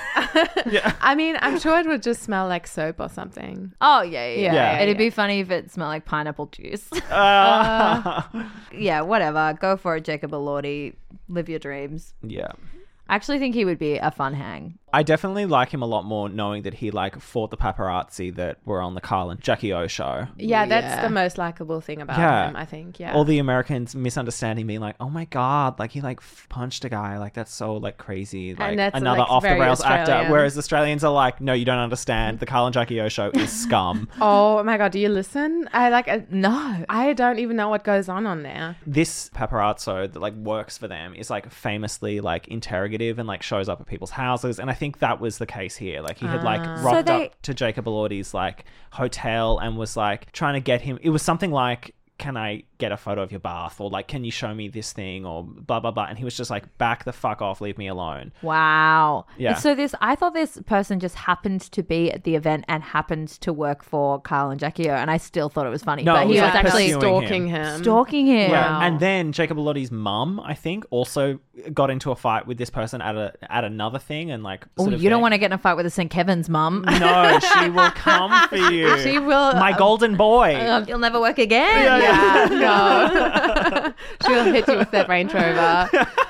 I mean, I'm sure it would just smell like soap or something. Oh, yeah, yeah. Yeah, yeah. yeah, It'd yeah. be funny if it smelled like pineapple juice. Uh, Yeah, whatever. Go for it, Jacob Elordi. Live your dreams. yeah. I actually think he would be a fun hang. I definitely like him a lot more knowing that he like fought the paparazzi that were on the Carl and Jackie O show. Yeah, that's Yeah. the most likable thing about Yeah. him, I think. Yeah. All the Americans misunderstanding, being like, "Oh my god, like he like f- punched a guy, like that's so like crazy, like that's, another like, off the very rails actor." Australian. Whereas Australians are like, "No, you don't understand. The Carl and Jackie O show is scum." Oh my god, do you listen? I like I, No. I don't even know what goes on on there. This paparazzo that like works for them is like famously like interrogative and like shows up at people's houses, and I think that was the case here. Like he had like rocked So they- up to Jacob Elordi's like hotel and was like trying to get him. It was something like, can I get a photo of your bath, or like, can you show me this thing, or blah blah blah, and he was just like, back the fuck off, leave me alone. Wow. Yeah. So this, I thought this person just happened to be at the event and happened to work for Carl and Jackie O, and I still thought it was funny. No, but it he was, was like, actually pursuing stalking him. him. stalking him. Yeah, and then Jacob Elordi's mum, I think, also got into a fight with this person at a at another thing, and like, Oh, sort of you don't thing. want to get in a fight with a Saint Kevin's mum. No, she will come for you. She will- my golden boy. You'll never work again. Yeah, no. She'll hit you with that Range Rover.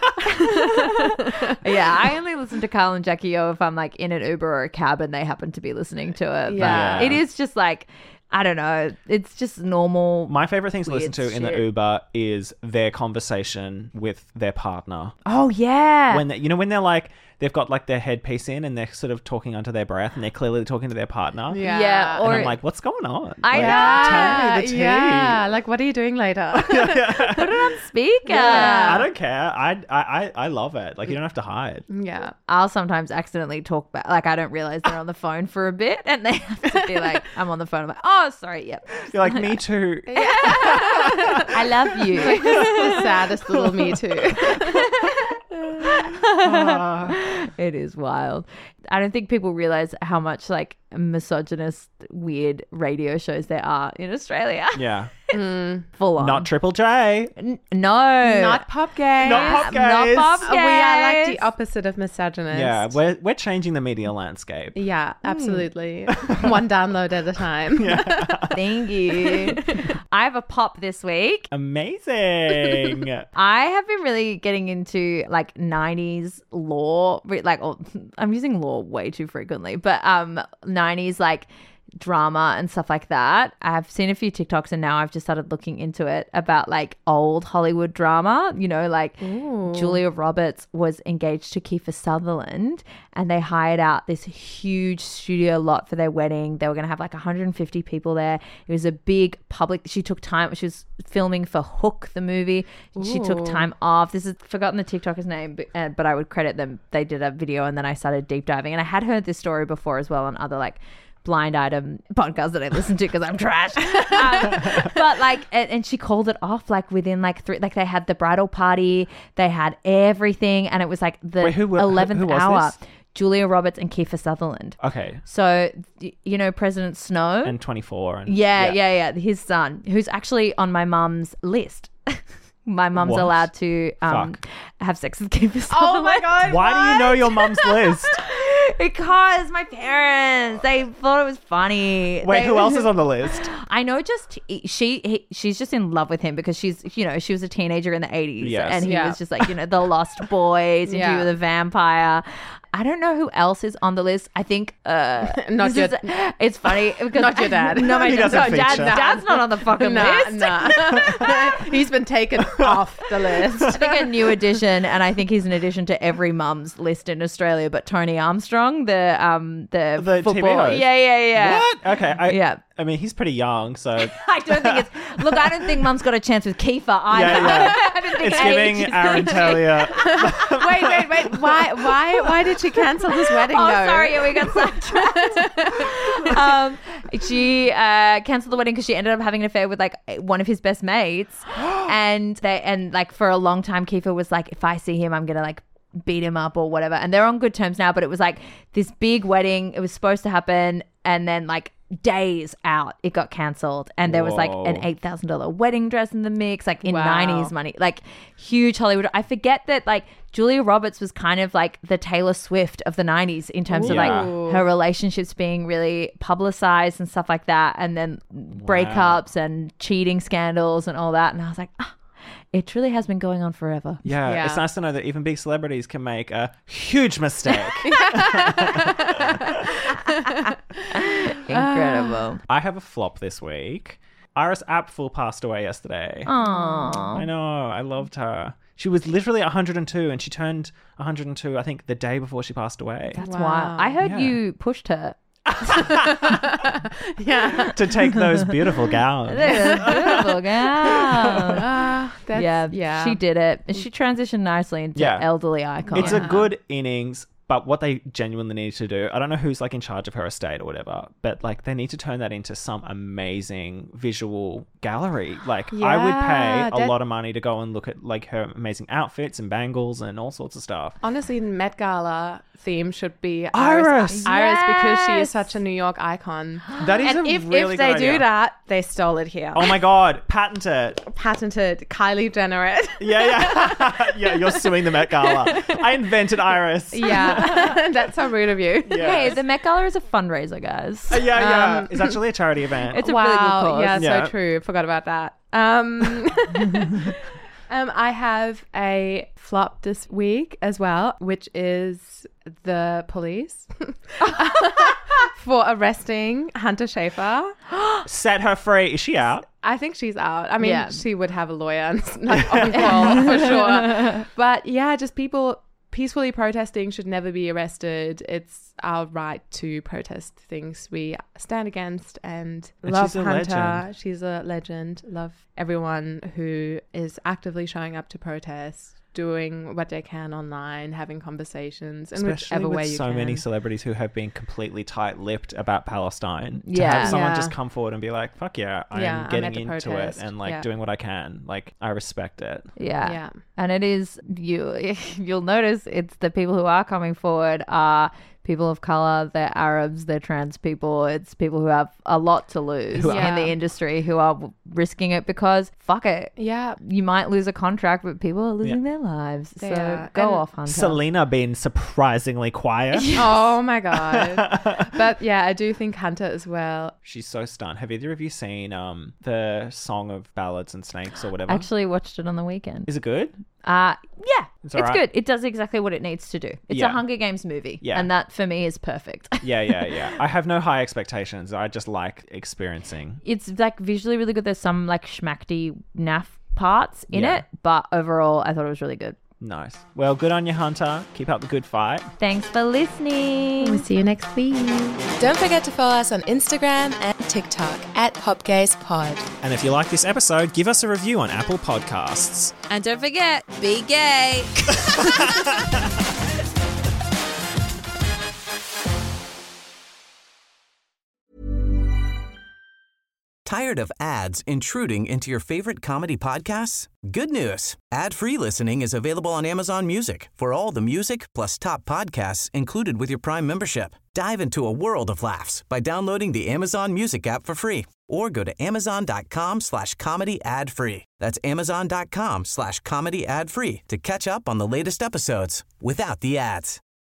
Yeah, I only listen to Carl and Jackie O if I'm like in an Uber or a cab and they happen to be listening to it. But Yeah. it is just like, I don't know, it's just normal. My favorite things to listen Weird to in the shit. Uber is their conversation with their partner. Oh yeah. When they, you know when they're like, they've got like their headpiece in and they're sort of talking under their breath and they're clearly talking to their partner. Yeah. Yeah, And or I'm like, what's going on? I Like, know. Tell me the tea. Yeah, like what are you doing later? put it on speaker. I don't care. I, I I I love it. Like you don't have to hide. yeah. I'll sometimes accidentally talk back. Like I don't realize they're on the phone for a bit, and they have to be like, "I'm on the phone." I'm like, "Oh, sorry, yep." You're like, me too. I love you. The saddest little Me Too. It is wild. I don't think people realize how much like misogynist, weird radio shows there are in Australia. Yeah. Full on. Not Triple J. N- no. Not pop gays. Not pop Not gays. pop We are like the gays. opposite of misogynist. Yeah, we're we're changing the media landscape. Yeah, absolutely. One download at a time. Thank you. I have a pop this week. Amazing. I have been really getting into like nineties lore, re- like oh, I'm using lore way too frequently, but um nineties like drama and stuff like that. I've seen a few TikToks and now I've just started looking into it about like old Hollywood drama. You know, like Ooh. Julia Roberts was engaged to Kiefer Sutherland and they hired out this huge studio lot for their wedding. They were going to have like one hundred fifty people there. It was a big public. She took time. She was filming for Hook, the movie. She took Ooh. time off. This is forgotten the TikToker's name, but, uh, but I would credit them. They did a video and then I started deep diving. And I had heard this story before as well on other like blind item podcasts that I listen to because I'm trash. Um, but like, and, and she called it off like within like three. Like they had the bridal party, they had everything, and it was like the Wait, who wa- eleventh who was hour. this? Julia Roberts and Kiefer Sutherland. Okay. So y- you know President Snow. And twenty-four. And Yeah, yeah, yeah. His son, who's actually on my mum's list. My mum's What? allowed to um, Fuck. have sex with Kiefer Sutherland. Oh my God. Why do you know your mum's list? Because my parents, they thought it was funny. Wait, They- who else is on the list? I know just she he, she's just in love with him because she's, you know, she was a teenager in the eighties. Yes. And he Yeah. was just like, you know, the Lost Boys, and she Yeah. was a vampire. I don't know who else is on the list. I think uh, Not this your- is- it's funny because Not your dad. No, my He dad, doesn't no, dad, feature. dad's not on the fucking Nah, list. nah. He's been taken off the list. I think a new addition, and I think he's an addition to every mum's list in Australia. But Tony Armstrong, the um the, The T V football, host? yeah, yeah, yeah. What? Okay. I, Yeah. I mean, he's pretty young, so I don't think it's. Look, I don't think Mum's got a chance with Kiefer either. Yeah, yeah. I don't think it's age giving is Aaron an issue. Taylor. Wait, wait, wait. Why, why, why did she cancel this wedding? Oh, though? sorry, yeah, we got sidetracked. um, she uh, cancelled the wedding because she ended up having an affair with like one of his best mates, and they and like for a long time, Kiefer was like, if I see him, I'm gonna like beat him up or whatever. And they're on good terms now, but it was like this big wedding. It was supposed to happen, and then like days out it got cancelled, and there was like an Whoa. eight thousand dollar wedding dress in the mix, like in Wow. nineties money, like huge Hollywood. I forget that like Julia Roberts was kind of like the Taylor Swift of the nineties in terms of Yeah. like her relationships being really publicized and stuff like that, and then breakups and cheating scandals and all that. And I was like, ah, it truly has been going on forever. Yeah, Yeah. it's nice to know that even big celebrities can make a huge mistake. Incredible. I have a flop this week. Iris Apfel passed away yesterday. Aww. I know. I loved her. She was literally one hundred two, and she turned one hundred two, I think, the day before she passed away. That's Wow. why I heard Yeah. you pushed her. Yeah. To take those beautiful gowns. Beautiful girl. Ah, that's, Yeah, yeah. she did it. She transitioned nicely into Yeah. elderly icon. It's a good innings, but what they genuinely need to do, I don't know who's like in charge of her estate or whatever, but like they need to turn that into some amazing visual gallery. Like I would Yeah, pay a that- lot of money to go and look at like her amazing outfits and bangles and all sorts of stuff. Honestly, the Met Gala theme should be Iris. Iris, Iris because she Yes. is such a New York icon. That is And a if, really if they good do idea. that, they stole it here. Oh my god, patent it. Patented Kylie Jenner it. Yeah, yeah. Yeah, you're suing the Met Gala. I invented Iris. Yeah, that's so rude of you. Yeah. Hey, the Met Gala is a fundraiser, guys. Uh, yeah, yeah. Um, it's actually a charity event. It's a wow, really good cause. yeah, Yeah. so true. Forgot about that. Um, um, I have a flop this week as well, which is the police for arresting Hunter Schafer. Set her free. Is she out? I think she's out. I mean, Yeah. she would have a lawyer and like on call for sure. But yeah, just people peacefully protesting should never be arrested. It's our right to protest things we stand against, and, And love she's a Hunter. legend. She's a legend. Love everyone who is actively showing up to protest, doing what they can online, having conversations, in Especially whichever with way you so can. many celebrities who have been completely tight-lipped about Palestine. To Yeah. have someone Yeah. just come forward and be like, "Fuck yeah, I'm Yeah, I'm getting at the into protest." it and like Yeah. doing what I can." Like, I respect it. Yeah. Yeah. And it is, you, you'll notice it's the people who are coming forward are people of color, they're Arabs, they're trans people. It's people who have a lot to lose Who in are- the industry who are risking it because fuck it. Yeah. You might lose a contract, but people are losing Yeah. their lives. They so are. go And off, Hunter. Selena being surprisingly quiet. Oh my god. But yeah, I do think Hunter as well. She's so stunned. Have either of you seen um the Song of Ballads and Snakes or whatever? Actually watched it on the weekend. Is it good? Uh, yeah, It's it's, all right. good. It does exactly what it needs to do. It's Yeah. a Hunger Games movie. Yeah. And that, for me, is perfect. Yeah, yeah, yeah. I have no high expectations. I just like experiencing. It's, like, visually really good. There's some, like, schmackty naff parts in Yeah. it. But overall, I thought it was really good. Nice. Well, good on you, Hunter. Keep up the good fight. Thanks for listening. We'll see you next week. Don't forget to follow us on Instagram and TikTok at PopGazePod. And if you like this episode, give us a review on Apple Podcasts. And don't forget, be gay. Tired of ads intruding into your favorite comedy podcasts? Good news. Ad-free listening is available on Amazon Music for all the music plus top podcasts included with your Prime membership. Dive into a world of laughs by downloading the Amazon Music app for free or go to amazon.com slash comedy ad free. That's amazon.com slash comedy ad free to catch up on the latest episodes without the ads.